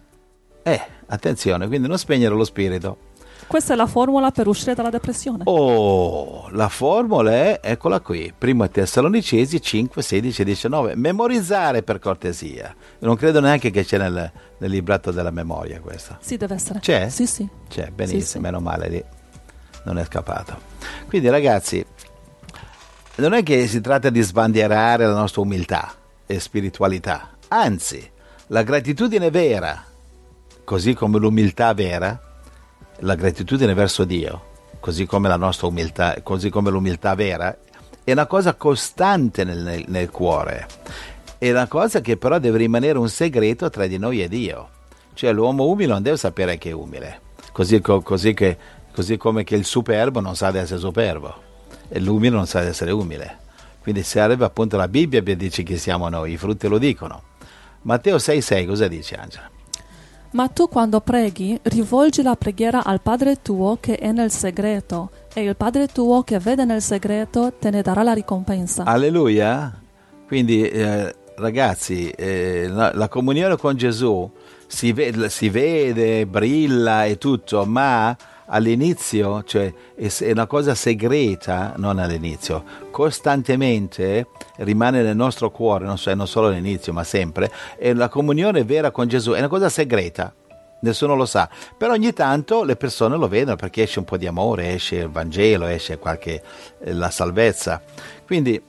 Eh, attenzione, quindi non spegnere lo spirito. Questa è la formula per uscire dalla depressione. Oh, la formula è, eccola qui, primo Tessalonicesi cinque, sedici e diciannove. Memorizzare per cortesia. Non credo neanche che c'è nel, nel libretto della memoria questa. Sì, deve essere. C'è? Sì, sì. C'è, benissimo, Sì, sì. meno male lì. Non è scappato. Quindi ragazzi, non è che si tratta di sbandierare la nostra umiltà e spiritualità. Anzi, la gratitudine vera, così come l'umiltà vera, la gratitudine verso Dio, così come la nostra umiltà, così come l'umiltà vera, è una cosa costante nel, nel, nel cuore. È una cosa che però deve rimanere un segreto tra di noi e Dio. Cioè l'uomo umile non deve sapere che è umile, così, co, così, che, così come che il superbo non sa di essere superbo e l'umile non sa di essere umile. Quindi serve appunto la Bibbia per dirci chi siamo noi, i frutti lo dicono. Matteo sei sei cosa dice, Angela? Ma tu quando preghi, rivolgi la preghiera al Padre tuo che è nel segreto, e il Padre tuo che vede nel segreto te ne darà la ricompensa. Alleluia! Quindi eh, ragazzi, eh, la, la comunione con Gesù si vede, si vede, brilla e tutto, ma all'inizio, cioè è, è una cosa segreta, non all'inizio, costantemente rimane nel nostro cuore, non, so, non solo all'inizio ma sempre, e la comunione vera con Gesù è una cosa segreta, nessuno lo sa, però ogni tanto le persone lo vedono perché esce un po' di amore, esce il Vangelo, esce qualche eh, la salvezza. Quindi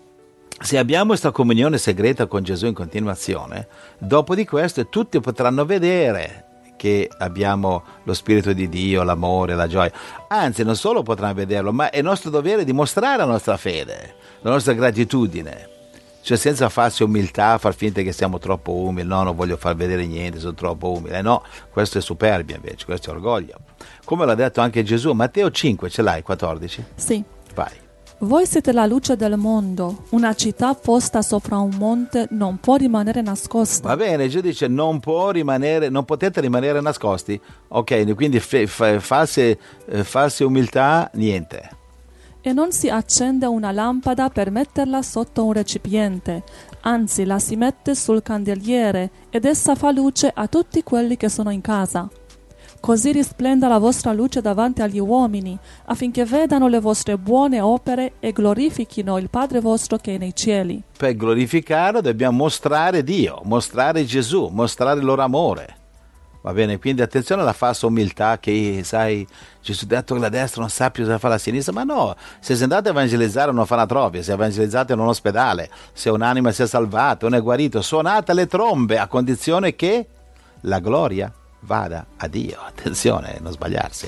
se abbiamo questa comunione segreta con Gesù in continuazione, dopo di questo tutti potranno vedere che abbiamo lo Spirito di Dio, l'amore, la gioia. Anzi, non solo potranno vederlo, ma è nostro dovere dimostrare la nostra fede, la nostra gratitudine. Cioè senza farsi umiltà, far finta che siamo troppo umili, no, non voglio far vedere niente, sono troppo umile. No, questo è superbia invece, questo è orgoglio. Come l'ha detto anche Gesù, Matteo cinque, ce l'hai, quattordici? Sì. Vai. Voi siete la luce del mondo. Una città posta sopra un monte non può rimanere nascosta. Va bene, Gesù dice non può rimanere, non potete rimanere nascosti. Ok, quindi f- f- false, eh, false umiltà, niente. E non si accende una lampada per metterla sotto un recipiente, anzi la si mette sul candeliere ed essa fa luce a tutti quelli che sono in casa. Così risplenda la vostra luce davanti agli uomini, affinché vedano le vostre buone opere e glorifichino il Padre vostro che è nei cieli. Per glorificarlo dobbiamo mostrare Dio, mostrare Gesù, mostrare il loro amore. Va bene, quindi attenzione alla falsa umiltà che, sai, Gesù ha detto che la destra non sa più cosa fa la sinistra, ma no, se sei andato a evangelizzare non fa una tropia, se evangelizzate in un ospedale, se un'anima si è salvata, uno è guarito, suonate le trombe a condizione che la gloria vada a Dio. Attenzione, non sbagliarsi.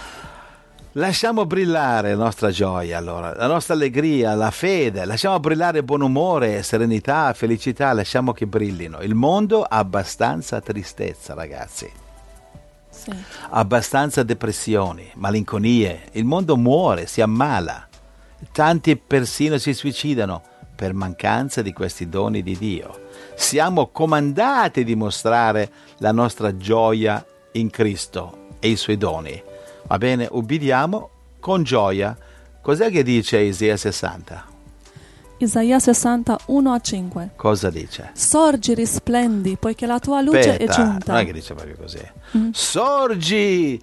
Lasciamo brillare la nostra gioia, allora, la nostra allegria, la fede, lasciamo brillare buon umore, serenità, felicità, lasciamo che brillino. Il mondo ha abbastanza tristezza, ragazzi. Sì. Abbastanza depressioni, malinconie. Il mondo muore, si ammala. Tanti persino si suicidano per mancanza di questi doni di Dio. Siamo comandati di mostrare la nostra gioia in Cristo e i suoi doni. Va bene, ubbidiamo con gioia. Cos'è che dice Isaia sessanta? Isaia sessanta, uno a cinque. Cosa dice? Sorgi, risplendi, poiché la tua luce Aspetta, è giunta. non è che dice proprio così. Mm. Sorgi,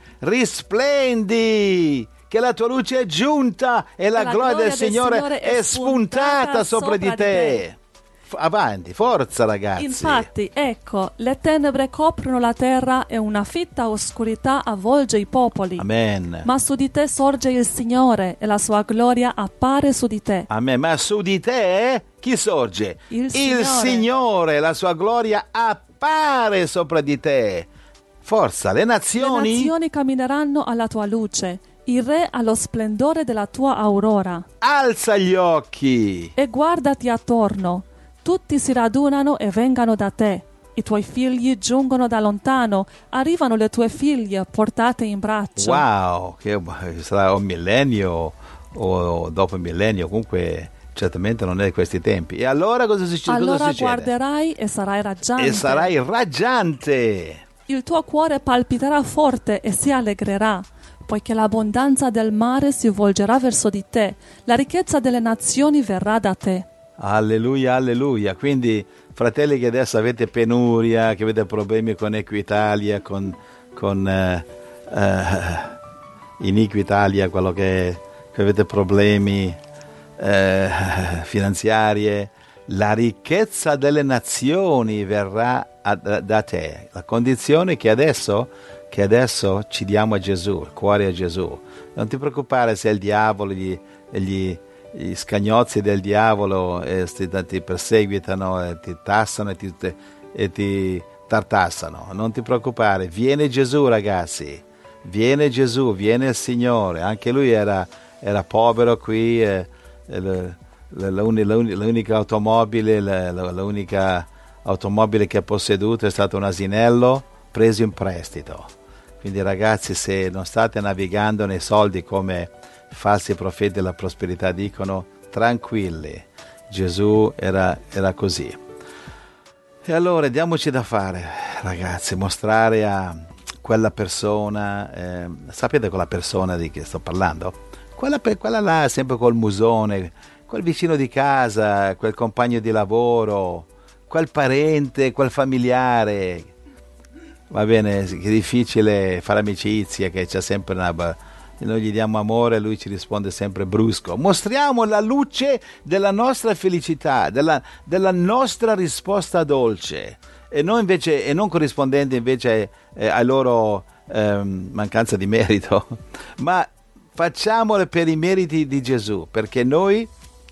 risplendi, che la tua luce è giunta e la, la gloria, gloria del, del Signore, Signore è spuntata sopra, sopra di di te. te. F- Avanti, forza ragazzi. Infatti, ecco, le tenebre coprono la terra e una fitta oscurità avvolge i popoli. Amen. Ma su di te sorge il Signore e la sua gloria appare su di te. Amen. Ma su di te chi sorge? Il Signore. Signore, la sua gloria appare sopra di te. Forza, le nazioni... Le nazioni cammineranno alla tua luce, il re allo splendore della tua aurora. Alza gli occhi. E guardati attorno. Tutti si radunano e vengano da te. I tuoi figli giungono da lontano, arrivano le tue figlie portate in braccio. Wow, che sarà un millennio o dopo il millennio, comunque certamente non è di questi tempi. E allora cosa succede? Allora cosa succede? guarderai e sarai raggiante. E sarai raggiante. Il tuo cuore palpiterà forte e si allegrerà, poiché l'abbondanza del mare si volgerà verso di te, la ricchezza delle nazioni verrà da te. Alleluia, alleluia. Quindi, fratelli che adesso avete penuria, che avete problemi con Equitalia, con, con eh, eh, Iniquitalia, quello che, che avete problemi eh, finanziarie, la ricchezza delle nazioni verrà a, da, da te. La condizione è che adesso, che adesso ci diamo a Gesù, il cuore a Gesù. Non ti preoccupare se il diavolo gli, gli gli scagnozzi del diavolo eh, ti, ti perseguitano, eh, ti tassano e ti, e ti tartassano. Non ti preoccupare, viene Gesù, ragazzi, viene Gesù, viene il Signore. Anche lui era, era povero qui, eh, le, le, l'unica automobile la, la, l'unica automobile che ha posseduto è stato un asinello preso in prestito. Quindi, ragazzi, se non state navigando nei soldi come falsi profeti della prosperità dicono, tranquilli, Gesù era, era così. E allora diamoci da fare, ragazzi, mostrare a quella persona, eh, sapete quella persona di che sto parlando? Quella, quella là, sempre col musone, quel vicino di casa, quel compagno di lavoro, quel parente, quel familiare. Va bene, che è difficile fare amicizia, che c'è sempre una... Noi gli diamo amore e lui ci risponde sempre brusco. Mostriamo la luce della nostra felicità, della, della nostra risposta dolce, e non, invece, e non corrispondente invece eh, a loro eh, mancanza di merito, ma facciamole per i meriti di Gesù, perché noi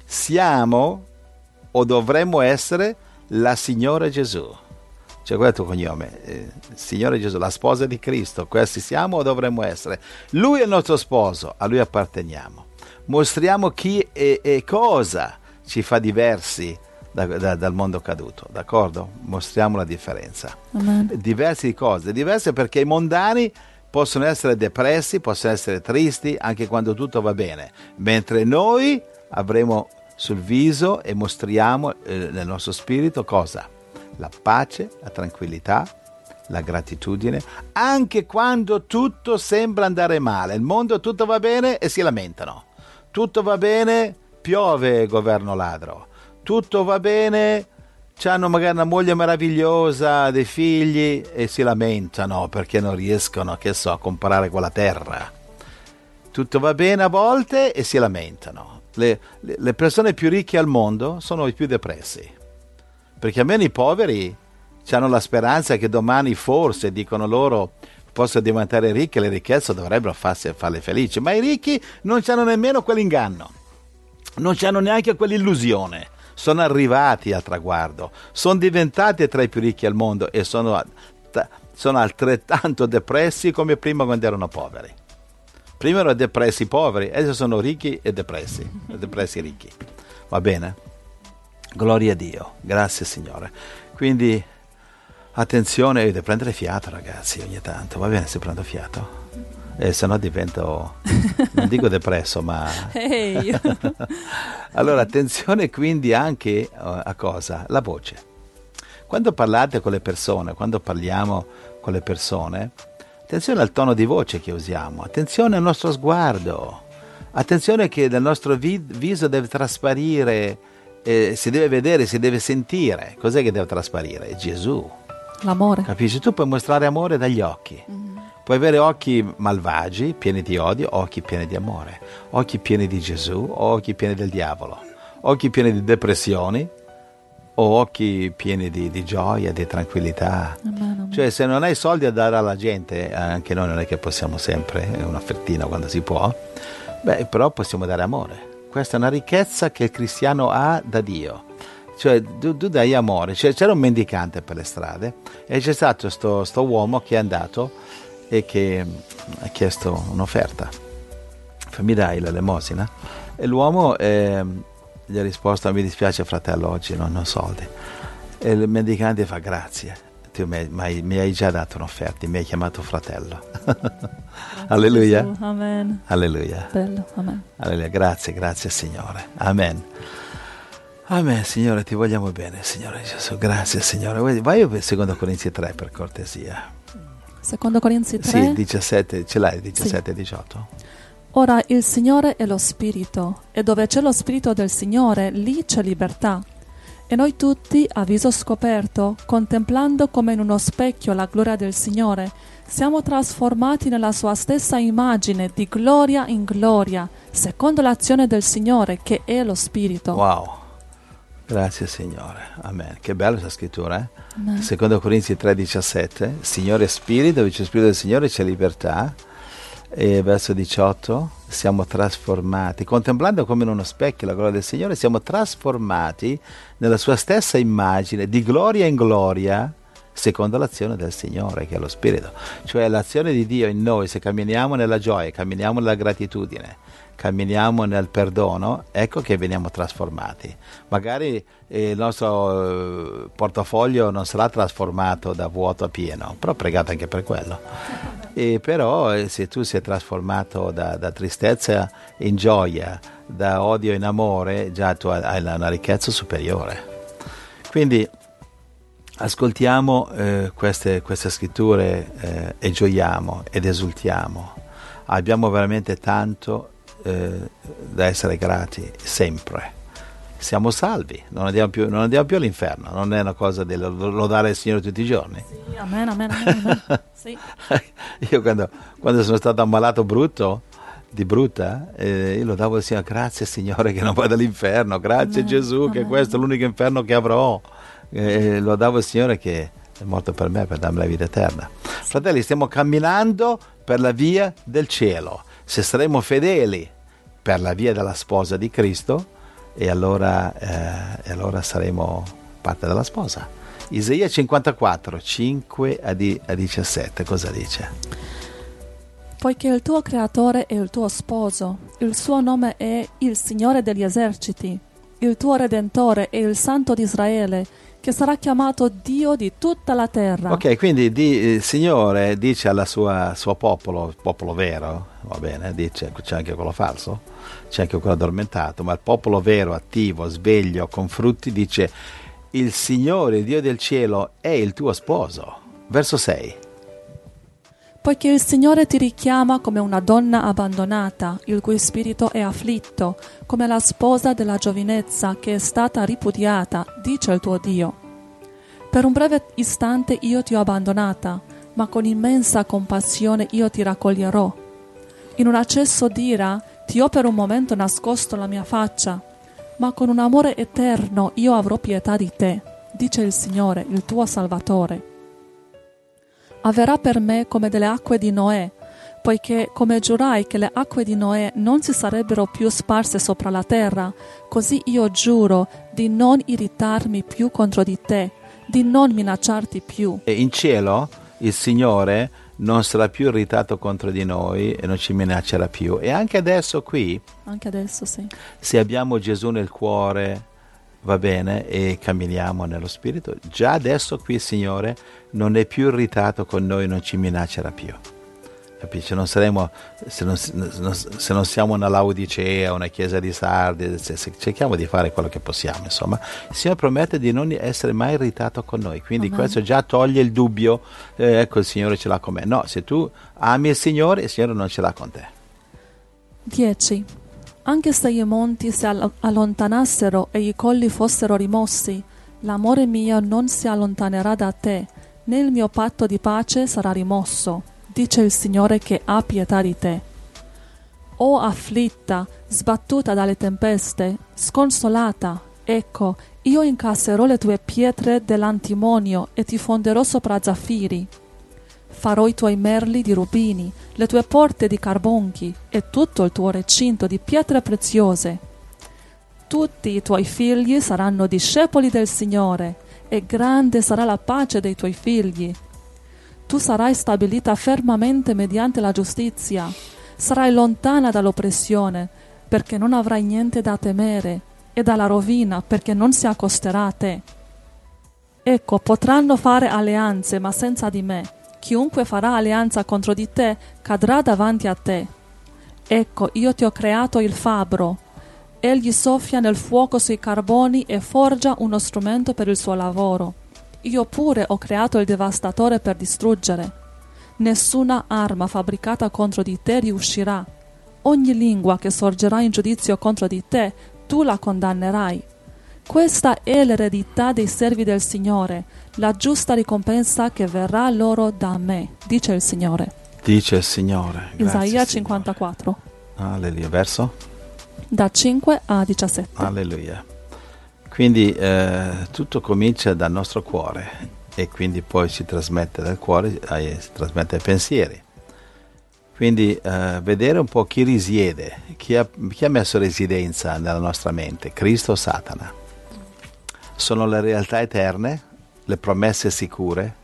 siamo o dovremmo essere la Signora Gesù. Cioè, qual è il tuo cognome? Eh, Signore Gesù, la sposa di Cristo. Questi siamo o dovremmo essere? Lui è il nostro sposo, a Lui apparteniamo. Mostriamo chi e, e cosa ci fa diversi da, da, dal mondo caduto, d'accordo? Mostriamo la differenza. Amen. Diversi di cose, diverse perché i mondani possono essere depressi, possono essere tristi anche quando tutto va bene, mentre noi avremo sul viso e mostriamo eh, nel nostro spirito cosa? La pace, la tranquillità, la gratitudine, anche quando tutto sembra andare male, il mondo tutto va bene e si lamentano, tutto va bene, piove governo ladro, tutto va bene, hanno magari una moglie meravigliosa, dei figli e si lamentano perché non riescono, che so, a comprare quella terra. Tutto va bene a volte e si lamentano. Le, le, le persone più ricche al mondo sono i più depressi, perché almeno i poveri hanno la speranza che domani forse, dicono loro, possono diventare ricchi e le ricchezze dovrebbero farsi, farle felici, ma i ricchi non hanno nemmeno quell'inganno, non hanno neanche quell'illusione, sono arrivati al traguardo, sono diventati tra i più ricchi al mondo e sono, sono altrettanto depressi come prima quando erano poveri. Prima erano depressi poveri, adesso sono ricchi e depressi, depressi ricchi. Va bene? Gloria a Dio, grazie Signore. Quindi attenzione, dovete prendere fiato, ragazzi, ogni tanto. Va bene se prendo fiato? Eh, se no divento, non dico depresso, ma... Hey. Allora, attenzione quindi anche a cosa? La voce. Quando parlate con le persone, quando parliamo con le persone, attenzione al tono di voce che usiamo, attenzione al nostro sguardo, attenzione che dal nostro vi- viso deve trasparire, eh, si deve vedere, si deve sentire. Cos'è che deve trasparire? Gesù. L'amore. Capisci? Tu puoi mostrare amore dagli occhi. Mm-hmm. Puoi avere occhi malvagi, pieni di odio, occhi pieni di amore, occhi pieni di Gesù, occhi pieni del diavolo, occhi pieni di depressioni, o occhi pieni di, di gioia, di tranquillità. Amen, amen. Cioè, se non hai soldi a dare alla gente, anche noi non è che possiamo sempre, una fettina quando si può, beh, però possiamo dare amore. Questa è una ricchezza che il cristiano ha da Dio. Cioè, tu, tu dai amore. Cioè, c'era un mendicante per le strade e c'è stato sto, sto uomo che è andato e che ha chiesto un'offerta. Mi dai l'elemosina? E l'uomo eh, gli ha risposto: mi dispiace fratello, oggi non ho soldi. E il mendicante fa: grazie, tu mi, mi, mi hai già dato un'offerta, mi hai chiamato fratello. Alleluia. Gesù. Amen. Alleluia. Bello. Amen. Alleluia. Grazie, grazie Signore. Amen. Amen, Signore, ti vogliamo bene, Signore Gesù. Grazie, Signore. Vai per secondo Corinzi tre, per cortesia. Secondo Corinzi tre? Sì, diciassette, ce l'hai, diciassette e sì. diciotto? Ora il Signore è lo Spirito, e dove c'è lo Spirito del Signore, lì c'è libertà. E noi tutti, a viso scoperto, contemplando come in uno specchio la gloria del Signore, siamo trasformati nella sua stessa immagine, di gloria in gloria, secondo l'azione del Signore, che è lo Spirito. Wow, grazie Signore, amen. Che bella questa scrittura, eh? Amen. Secondo Corinzi tre diciassette, Signore è Spirito, dove c'è lo Spirito del Signore c'è libertà. E verso diciotto, siamo trasformati, contemplando come in uno specchio la gloria del Signore, siamo trasformati nella sua stessa immagine, di gloria in gloria, secondo l'azione del Signore, che è lo Spirito. Cioè l'azione di Dio in noi, se camminiamo nella gioia, camminiamo nella gratitudine, camminiamo nel perdono, ecco che veniamo trasformati. Magari eh, il nostro eh, portafoglio non sarà trasformato da vuoto a pieno, però pregate anche per quello. E però eh, se tu sei trasformato da, da tristezza in gioia, da odio in amore, già tu hai una ricchezza superiore. Quindi ascoltiamo eh, queste, queste scritture eh, e gioiamo ed esultiamo. Abbiamo veramente tanto eh, da essere grati sempre. Siamo salvi, non andiamo più, non andiamo più all'inferno, non è una cosa di lodare il Signore tutti i giorni. Sì, amen, amen, amen, amen. Sì. Io quando, quando sono stato ammalato brutto, di brutta, eh, io lodavo il Signore, grazie Signore che non vado all'inferno, grazie Amen, Gesù amen. che questo è l'unico inferno che avrò. Eh, lodavo il Signore che è morto per me, per darmi la vita eterna. Fratelli, stiamo camminando per la via del cielo. Se saremo fedeli per la via della sposa di Cristo, e allora, eh, e allora saremo parte della sposa. Isaia cinquantaquattro, cinque a diciassette, cosa dice? Poiché il tuo creatore è il tuo sposo, il suo nome è il Signore degli eserciti, il tuo Redentore è il Santo di Israele, che sarà chiamato Dio di tutta la terra. Ok, quindi di, il Signore dice al suo popolo, il popolo vero, va bene, dice, c'è anche quello falso, c'è anche quello addormentato, ma il popolo vero, attivo, sveglio, con frutti, dice: il Signore, il Dio del cielo, è il tuo sposo. Verso sei. Poiché il Signore ti richiama come una donna abbandonata, il cui spirito è afflitto, come la sposa della giovinezza che è stata ripudiata, dice il tuo Dio. Per un breve istante io ti ho abbandonata, ma con immensa compassione io ti raccoglierò. In un accesso d'ira ti ho per un momento nascosto la mia faccia, ma con un amore eterno io avrò pietà di te, dice il Signore, il tuo Salvatore. Avverrà per me come delle acque di Noè, poiché come giurai che le acque di Noè non si sarebbero più sparse sopra la terra, così io giuro di non irritarmi più contro di te, di non minacciarti più. E in cielo il Signore non sarà più irritato contro di noi e non ci minaccerà più. E anche adesso qui, Anche adesso sì. se abbiamo Gesù nel cuore, va bene, e camminiamo nello Spirito, già adesso qui il Signore non è più irritato con noi, non ci minaccerà più. Capisci? Non saremo, se non, se non siamo una Laodicea, una chiesa di Sardi, se, se cerchiamo di fare quello che possiamo, insomma, il Signore promette di non essere mai irritato con noi, quindi Amen. Questo già toglie il dubbio, eh, ecco il Signore ce l'ha con me. No, se tu ami il Signore, il Signore non ce l'ha con te. dieci. Anche se i monti si all- allontanassero e i colli fossero rimossi, l'amore mio non si allontanerà da te, né il mio patto di pace sarà rimosso, dice il Signore che ha pietà di te. O afflitta, sbattuta dalle tempeste, sconsolata, ecco, io incasserò le tue pietre dell'antimonio e ti fonderò sopra zaffiri. Farò i tuoi merli di rubini, le tue porte di carbonchi e tutto il tuo recinto di pietre preziose. Tutti i tuoi figli saranno discepoli del Signore, e grande sarà la pace dei tuoi figli. Tu sarai stabilita fermamente mediante la giustizia, sarai lontana dall'oppressione, perché non avrai niente da temere, e dalla rovina, perché non si accosterà a te. Ecco, potranno fare alleanze, ma senza di me. Chiunque farà alleanza contro di te cadrà davanti a te. Ecco, io ti ho creato il fabbro. Egli soffia nel fuoco sui carboni e forgia uno strumento per il suo lavoro. Io pure ho creato il devastatore per distruggere. Nessuna arma fabbricata contro di te riuscirà. ogni lingua che sorgerà in giudizio contro di te, tu la condannerai. Questa è l'eredità dei servi del Signore, la giusta ricompensa che verrà loro da me, dice il Signore. Dice il Signore. Grazie, Isaia Signore. cinquantaquattro. Alleluia. Verso? Da cinque a diciassette. Alleluia. Quindi eh, tutto comincia dal nostro cuore e quindi poi si trasmette dal cuore, eh, si trasmette ai pensieri. Quindi eh, vedere un po' chi risiede, chi ha, chi ha messo residenza nella nostra mente, Cristo o Satana. Sono le realtà eterne, le promesse sicure,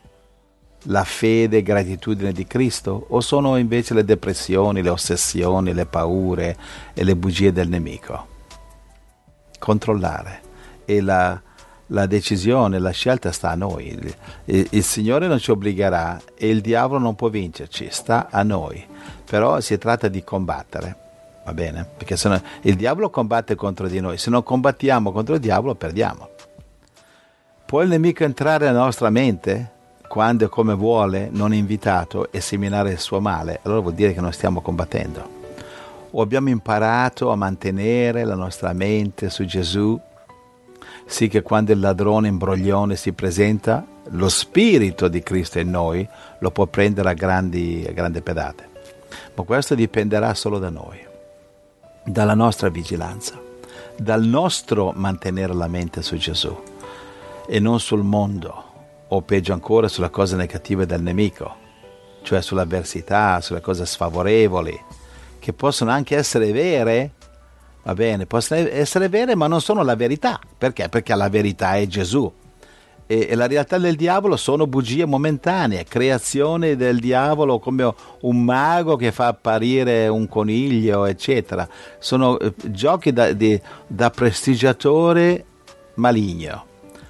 la fede e gratitudine di Cristo, o sono invece le depressioni, le ossessioni, le paure e le bugie del nemico? Controllare. E la, la decisione, la scelta sta a noi. Il, il Signore non ci obbligherà e il diavolo non può vincerci, sta a noi. Però si tratta di combattere, va bene? Perché se no, il diavolo combatte contro di noi, se non combattiamo contro il diavolo perdiamo. Può il nemico entrare nella nostra mente quando e come vuole, non invitato, e seminare il suo male? Allora vuol dire che non stiamo combattendo. O abbiamo imparato a mantenere la nostra mente su Gesù, sì che quando il ladrone imbroglione si presenta, lo spirito di Cristo in noi lo può prendere a grandi, a grandi pedate. Ma questo dipenderà solo da noi, dalla nostra vigilanza, dal nostro mantenere la mente su Gesù e non sul mondo, o peggio ancora sulle cose negative del nemico, cioè sull'avversità, sulle cose sfavorevoli, che possono anche essere vere, va bene, possono essere vere ma non sono la verità. Perché? Perché la verità è Gesù. E, e la realtà del diavolo sono bugie momentanee, creazioni del diavolo come un mago che fa apparire un coniglio, eccetera. Sono eh, giochi da, di, da prestigiatore maligno.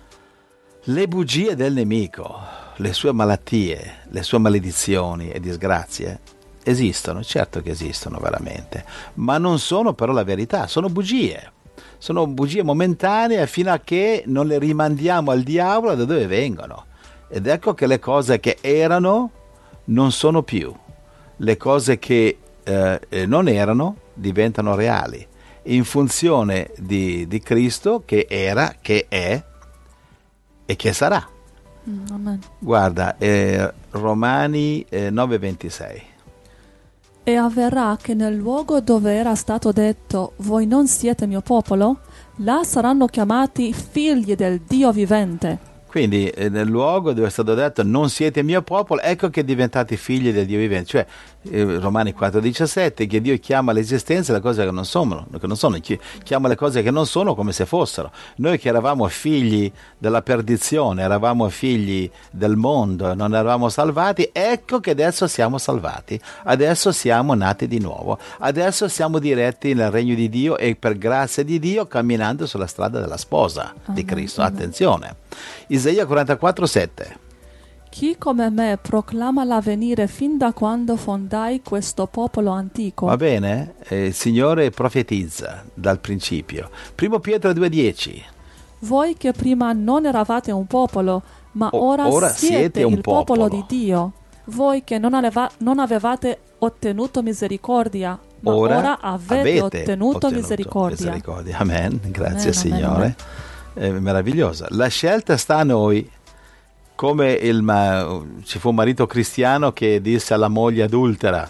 Le bugie del nemico, le sue malattie, le sue maledizioni e disgrazie esistono, certo che esistono veramente, ma non sono però la verità, sono bugie. Sono bugie momentanee fino a che non le rimandiamo al diavolo da dove vengono. Ed ecco che le cose che erano non sono più. Le cose che eh, non erano diventano reali, in funzione di, di Cristo che era, che è e che sarà. Mm, amen. Guarda, eh, Romani eh, nove ventisei. E avverrà che nel luogo dove era stato detto voi non siete mio popolo, là saranno chiamati figli del Dio vivente. Quindi eh, nel luogo dove è stato detto non siete mio popolo, ecco che diventati figli del Dio vivente. Cioè eh, Romani quattro diciassette, che Dio chiama all'esistenza le cose che non sono, che non sono, chiama le cose che non sono come se fossero. Noi che eravamo figli della perdizione, eravamo figli del mondo, non eravamo salvati, ecco che adesso siamo salvati, adesso siamo nati di nuovo, adesso siamo diretti nel regno di Dio e per grazia di Dio camminando sulla strada della sposa di Cristo. Attenzione. Isaia quarantaquattro sette. Chi come me proclama l'avvenire fin da quando fondai questo popolo antico? Va bene? Eh, il Signore profetizza dal principio. Primo Pietro due dieci. Voi che prima non eravate un popolo, ma O- ora, ora siete, siete un il popolo. popolo. di Dio. Voi che non, aveva- non avevate ottenuto misericordia, ma ora, Ora avete, ottenuto, misericordia. misericordia. Amen. Grazie Amen, Signore. amen, È meravigliosa. La scelta sta a noi. Come il, ma, ci fu un marito cristiano che disse alla moglie adultera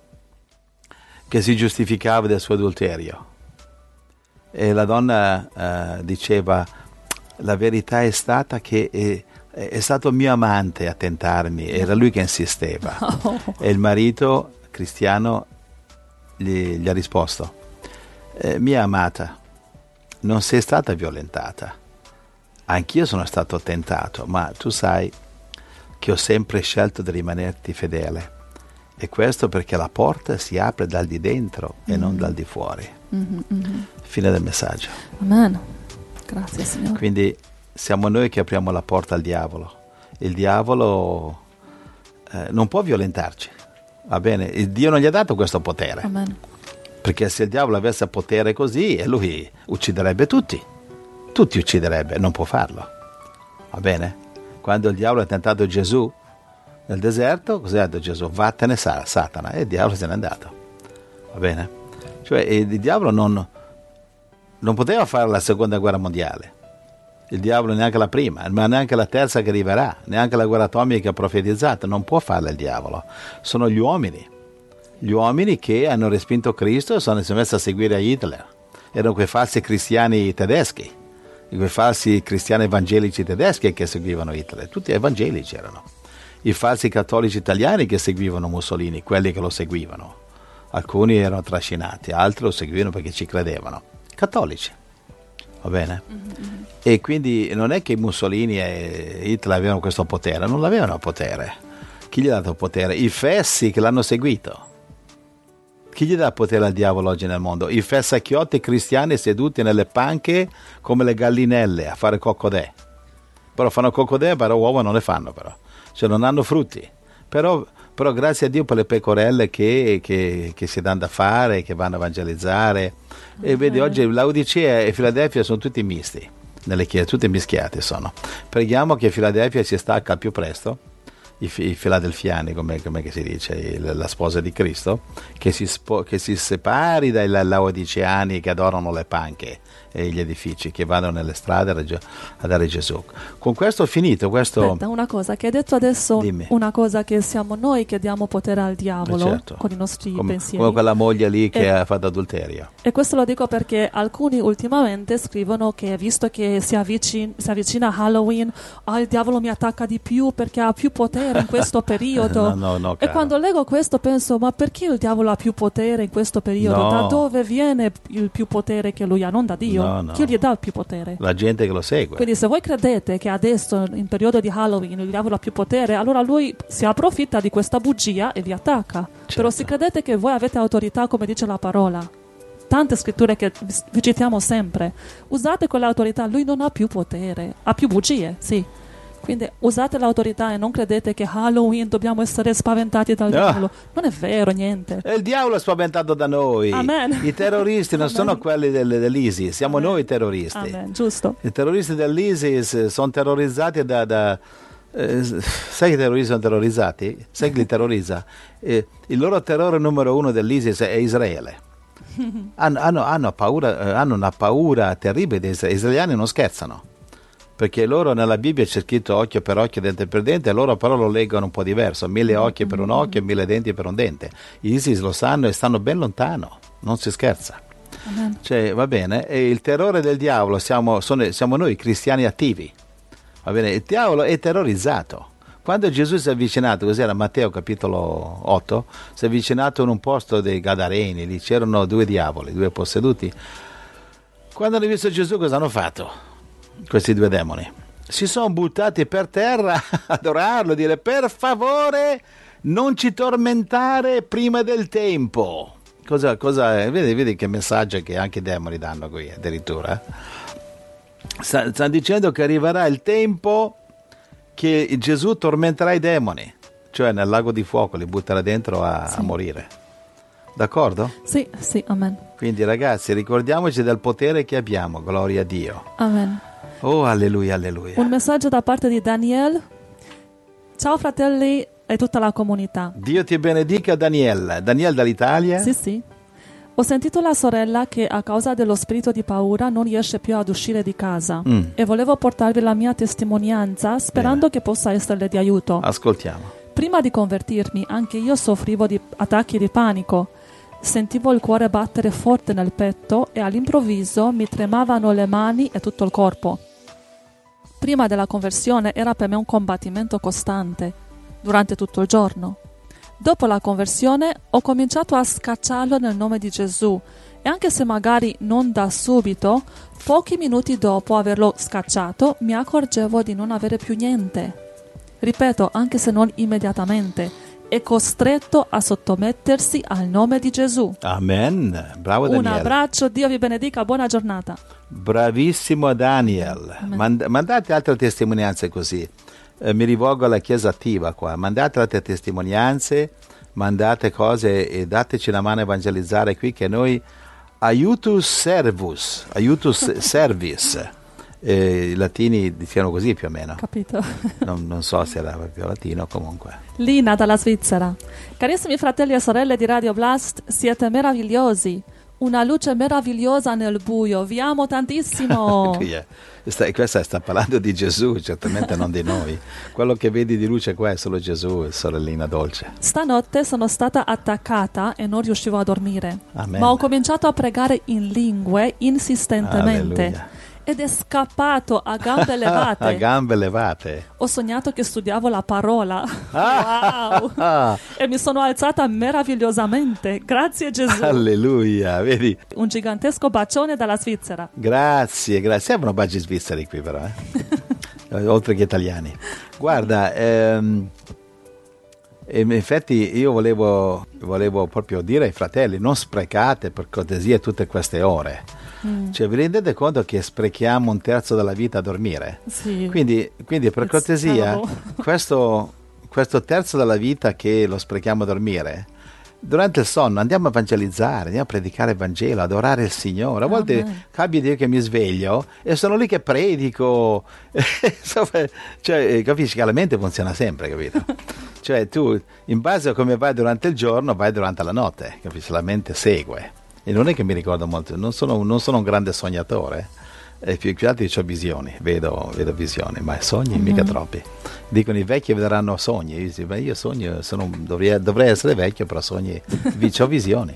che si giustificava del suo adulterio. E la donna eh, diceva: la verità è stata che è, è stato mio amante a tentarmi, era lui che insisteva. Oh. E il marito cristiano gli, gli ha risposto: eh, mia amata, non sei stata violentata, anch'io sono stato tentato, ma tu sai che ho sempre scelto di rimanerti fedele, e questo perché la porta si apre dal di dentro e mm. non dal di fuori. Mm-hmm, mm-hmm. Fine del messaggio. Amen. Grazie Signore. Quindi siamo noi che apriamo la porta al diavolo. Il diavolo eh, non può violentarci, va bene? Il Dio non gli ha dato questo potere. Amen. Perché se il diavolo avesse potere così, lui ucciderebbe tutti. Tutti ucciderebbe, non può farlo. Va bene? Quando il diavolo ha tentato Gesù nel deserto, cos'è detto Gesù? Vattene Satana, e il diavolo se n'è andato. va bene? Cioè il diavolo non, non poteva fare la seconda guerra mondiale, il diavolo neanche la prima, ma neanche la terza che arriverà, neanche la guerra atomica profetizzata, non può farla il diavolo. Sono gli uomini, gli uomini che hanno respinto Cristo e sono messi a seguire Hitler. Erano quei falsi cristiani tedeschi, quei falsi cristiani evangelici tedeschi che seguivano Hitler, tutti evangelici erano. I falsi cattolici italiani che seguivano Mussolini, quelli che lo seguivano. Alcuni erano trascinati, altri lo seguivano perché ci credevano. Cattolici, va bene? Mm-hmm. E quindi non è che Mussolini e Hitler avevano questo potere, non l'avevano potere. Chi gli ha dato potere? I fessi che l'hanno seguito. Chi gli dà potere al diavolo oggi nel mondo? I fessacchiotti cristiani seduti nelle panche come le gallinelle a fare coccodè. Però fanno coccodè, però uova non le fanno però. Cioè non hanno frutti. Però, però grazie a Dio per le pecorelle che, che, che si danno da fare, che vanno a evangelizzare. E vedi, oggi Laodicea e Filadelfia sono tutti misti, nelle chiese, tutte mischiate sono. Preghiamo che Filadelfia si stacca al più presto, i, i filadelfiani, come, come si dice, il, la sposa di Cristo, che si, spo, che si separi dai laodiceani che adorano le panche e gli edifici, che vanno nelle strade a dare Gesù. Con questo ho finito. Questo... Aspetta, una cosa che hai detto adesso, Dimmi. Una cosa che siamo noi che diamo potere al diavolo, certo, con i nostri come, pensieri. Come quella moglie lì che e, ha fatto adulterio. E questo lo dico perché alcuni ultimamente scrivono che visto che si avvicina, si avvicina Halloween, oh, il diavolo mi attacca di più perché ha più potere in questo periodo. no, no, no, e quando leggo questo penso, ma perché il diavolo ha più potere in questo periodo? No. Da dove viene il più potere che lui ha? Non da Dio. No, no. Chi gli dà il più potere? La gente che lo segue. Quindi se voi credete che adesso in periodo di Halloween il diavolo ha più potere, allora lui si approfitta di questa bugia e vi attacca. Certo. Però se credete che voi avete autorità, come dice la parola, tante scritture che vi citiamo sempre, usate quell'autorità, lui non ha più potere, ha più bugie, sì. Quindi usate l'autorità e non credete che Halloween dobbiamo essere spaventati dal no. diavolo. Non è vero, niente. E il diavolo è spaventato da noi. Amen. I terroristi non Amen. sono quelli del, dell'ISIS, siamo Amen. noi i terroristi. Amen. Giusto. I terroristi dell'ISIS sono terrorizzati da... da eh, sai che i terroristi sono terrorizzati? Sai chi li terrorizza? Eh, il loro terrore numero uno dell'ISIS è Israele. hanno, hanno, hanno, paura, hanno una paura terribile. Gli israeliani non scherzano. Perché loro nella Bibbia c'è scritto occhio per occhio, dente per dente, e loro però lo leggono un po' diverso, mille occhi per un occhio e mille denti per un dente. Gli ISIS lo sanno e stanno ben lontano, non si scherza. Amen. Cioè, va bene, e il terrore del diavolo siamo, sono, siamo noi cristiani attivi, va bene, il diavolo è terrorizzato. Quando Gesù si è avvicinato, cos'era Matteo capitolo otto, si è avvicinato in un posto dei Gadareni, lì c'erano due diavoli, due posseduti. Quando hanno visto Gesù cosa hanno fatto? Questi due demoni si sono buttati per terra ad adorarlo, dire per favore non ci tormentare prima del tempo. Cosa, cosa è? Vedi, vedi che messaggio che anche i demoni danno qui addirittura. Sta, stanno dicendo che arriverà il tempo che Gesù tormenterà i demoni, cioè nel lago di fuoco li butterà dentro a, sì. a morire. D'accordo? Sì, sì, amen. Quindi ragazzi ricordiamoci del potere che abbiamo, gloria a Dio. Amen. Oh, alleluia, alleluia. Un messaggio da parte di Daniel. Ciao fratelli e tutta la comunità. Dio ti benedica, Daniel. Daniel dall'Italia? Sì, sì. Ho sentito la sorella che a causa dello spirito di paura non riesce più ad uscire di casa mm. e volevo portarvi la mia testimonianza sperando Bene. che possa esserle di aiuto. Ascoltiamo. Prima di convertirmi anche io soffrivo di attacchi di panico. Sentivo il cuore battere forte nel petto e all'improvviso mi tremavano le mani e tutto il corpo. Prima della conversione era per me un combattimento costante, durante tutto il giorno. Dopo la conversione ho cominciato a scacciarlo nel nome di Gesù e anche se magari non da subito, pochi minuti dopo averlo scacciato mi accorgevo di non avere più niente. Ripeto, anche se non immediatamente, è costretto a sottomettersi al nome di Gesù. Amen. Bravo Daniel. Un abbraccio, Dio vi benedica, buona giornata. Bravissimo Daniel. Mand- mandate altre testimonianze così. Eh, mi rivolgo alla Chiesa attiva qua. Mandate altre testimonianze, mandate cose e dateci la mano a evangelizzare qui che noi aiutus servus, aiutus service. eh, i latini dicevano così più o meno. Capito? Non, non so se era proprio latino, comunque. Lina dalla Svizzera. Carissimi fratelli e sorelle di Radio Blast, siete meravigliosi. Una luce meravigliosa nel buio. Vi amo tantissimo. sta, questa sta parlando di Gesù, certamente non di noi. Quello che vedi di luce qua è solo Gesù, sorellina dolce. Stanotte sono stata attaccata e non riuscivo a dormire. Amen. Ma ho cominciato a pregare in lingue insistentemente. Alleluia. Ed è scappato a gambe levate. A gambe levate. Ho sognato che studiavo la parola. Wow! E mi sono alzata meravigliosamente. Grazie Gesù. Alleluia, vedi? Un gigantesco bacione dalla Svizzera. Grazie, grazie. Sembrano baci svizzeri qui però, eh? Oltre che italiani. Guarda, ehm, in effetti io volevo, volevo proprio dire ai fratelli, non sprecate per cortesia tutte queste ore. Mm. Cioè, vi rendete conto che sprechiamo un terzo della vita a dormire? Sì. Quindi, quindi per It's cortesia, questo, questo terzo della vita che lo sprechiamo a dormire, durante il sonno andiamo a evangelizzare, andiamo a predicare il Vangelo, adorare il Signore. A volte Amen. capita che mi sveglio e sono lì che predico. Cioè, capisci che la mente funziona sempre, capito? Cioè, tu, in base a come vai durante il giorno, vai durante la notte, capisci? La mente segue. E non è che mi ricordo molto, non sono, non sono un grande sognatore, e più che altro ho visioni, vedo, vedo visioni, ma sogni mm-hmm. mica troppi. Dicono i vecchi vedranno sogni, io dico, beh, io sogno, sono, dovrei, dovrei essere vecchio, però sogni, ho visioni.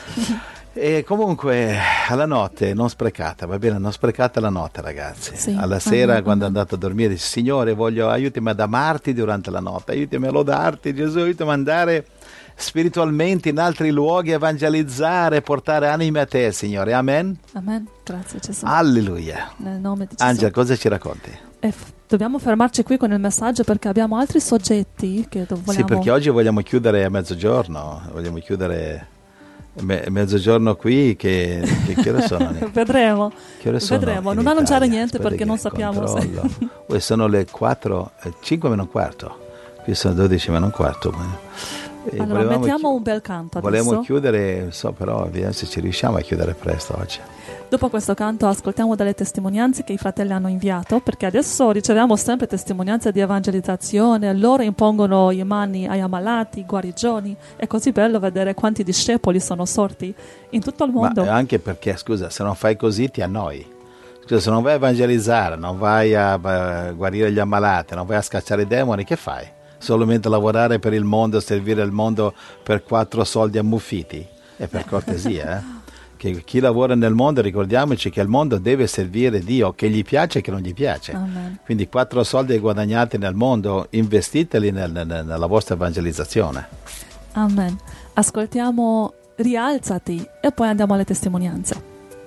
E comunque alla notte non sprecata, va bene, non sprecate la notte ragazzi. Sì. Alla sera uh-huh. quando andate a dormire, Signore voglio, aiutami ad amarti durante la notte, aiutami a lodarti Gesù, aiutami ad andare spiritualmente in altri luoghi, evangelizzare, portare anime a te, Signore. Amen. Amen. Grazie Gesù. Alleluia. Nel nome di Gesù. Angela, cosa ci racconti? E f- dobbiamo fermarci qui con il messaggio perché abbiamo altri soggetti che do- vogliamo... Sì, perché oggi vogliamo chiudere a mezzogiorno, vogliamo chiudere me- mezzogiorno qui, che, che, che ore sono? Vedremo. Che ore sono Vedremo, non Italia? annunciare niente Aspetta perché non sappiamo se... Poi sono le quattro, cinque meno un quarto, qui sono dodici meno un quarto. E allora mettiamo chi- un bel canto adesso. Volevamo chiudere, so, però vediamo se ci riusciamo a chiudere presto oggi. Dopo questo canto ascoltiamo delle testimonianze che i fratelli hanno inviato, perché adesso riceviamo sempre testimonianze di evangelizzazione, loro impongono le mani ai ammalati, guarigioni, è così bello vedere quanti discepoli sono sorti in tutto il mondo. Ma anche perché, scusa, se non fai così ti annoi. Scusa, se non vai a evangelizzare, non vai a, a guarire gli ammalati, non vai a scacciare i demoni, che fai? Solamente lavorare per il mondo, servire il mondo per quattro soldi ammuffiti? E per cortesia, eh? Che chi lavora nel mondo, ricordiamoci che il mondo deve servire Dio, che gli piace e che non gli piace. Amen. Quindi quattro soldi guadagnati nel mondo, investiteli nel, nel, nella vostra evangelizzazione. Amen. Ascoltiamo Rialzati e poi andiamo alle testimonianze.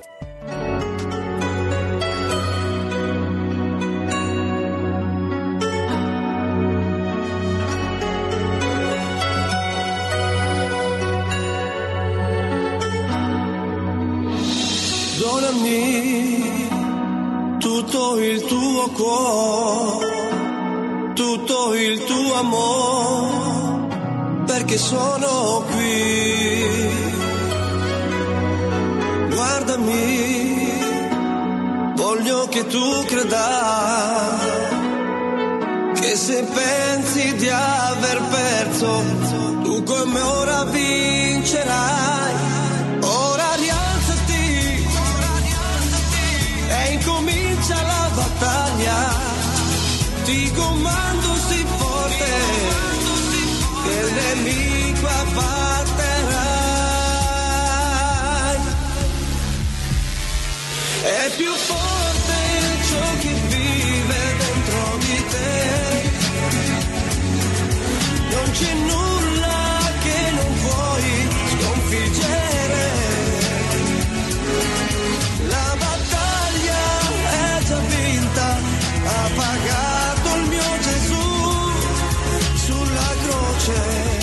Donami tutto il tuo cuore, tutto il tuo amore, perché sono qui. Guardami, voglio che tu creda che se pensi di aver perso, tu come ora vincerai. Ora rialzati, ora rialzati e incomincia la battaglia. Ti comando sii forte, che il nemico abbatterai. È più forte ciò che vive dentro di te. Non c'è nulla che non puoi sconfiggere. La battaglia è già vinta, ha pagato il mio Gesù sulla croce,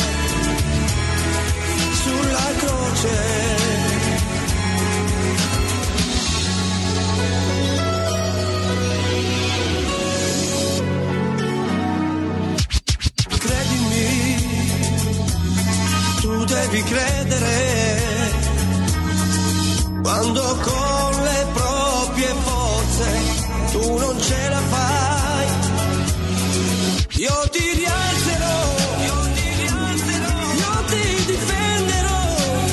sulla croce. Devi credere quando con le proprie forze tu non ce la fai. Io ti rialzerò, io ti rialzerò, io ti difenderò,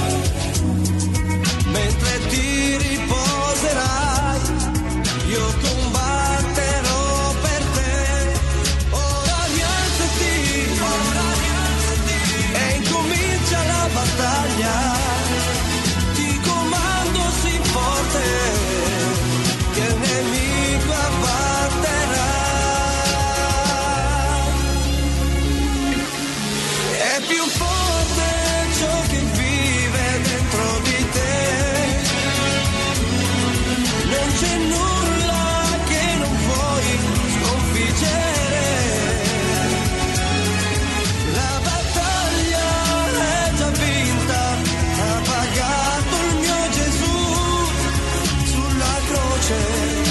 mentre ti riposerai, io combatterò per te. Ora rialzati, ora rialzati e incomincia la battaglia. Ti comando sii forte, che il nemico abbatterà. È più forte ciò che vive dentro di te, non c'è nulla che non puoi sconfiggere. La battaglia è già vinta, ha pagato il mio Gesù sulla croce,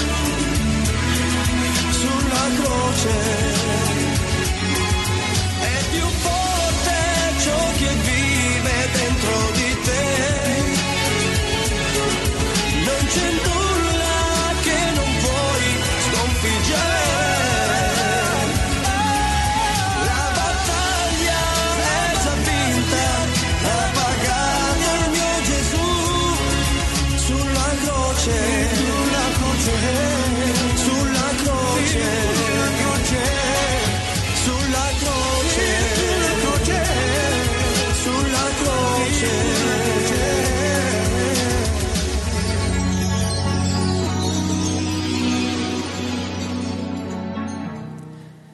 sulla croce. È più forte ciò che vive dentro di te, non c'è nulla che non puoi sconfiggere. La battaglia è già vinta, ha pagato il mio Gesù sulla croce, sulla croce.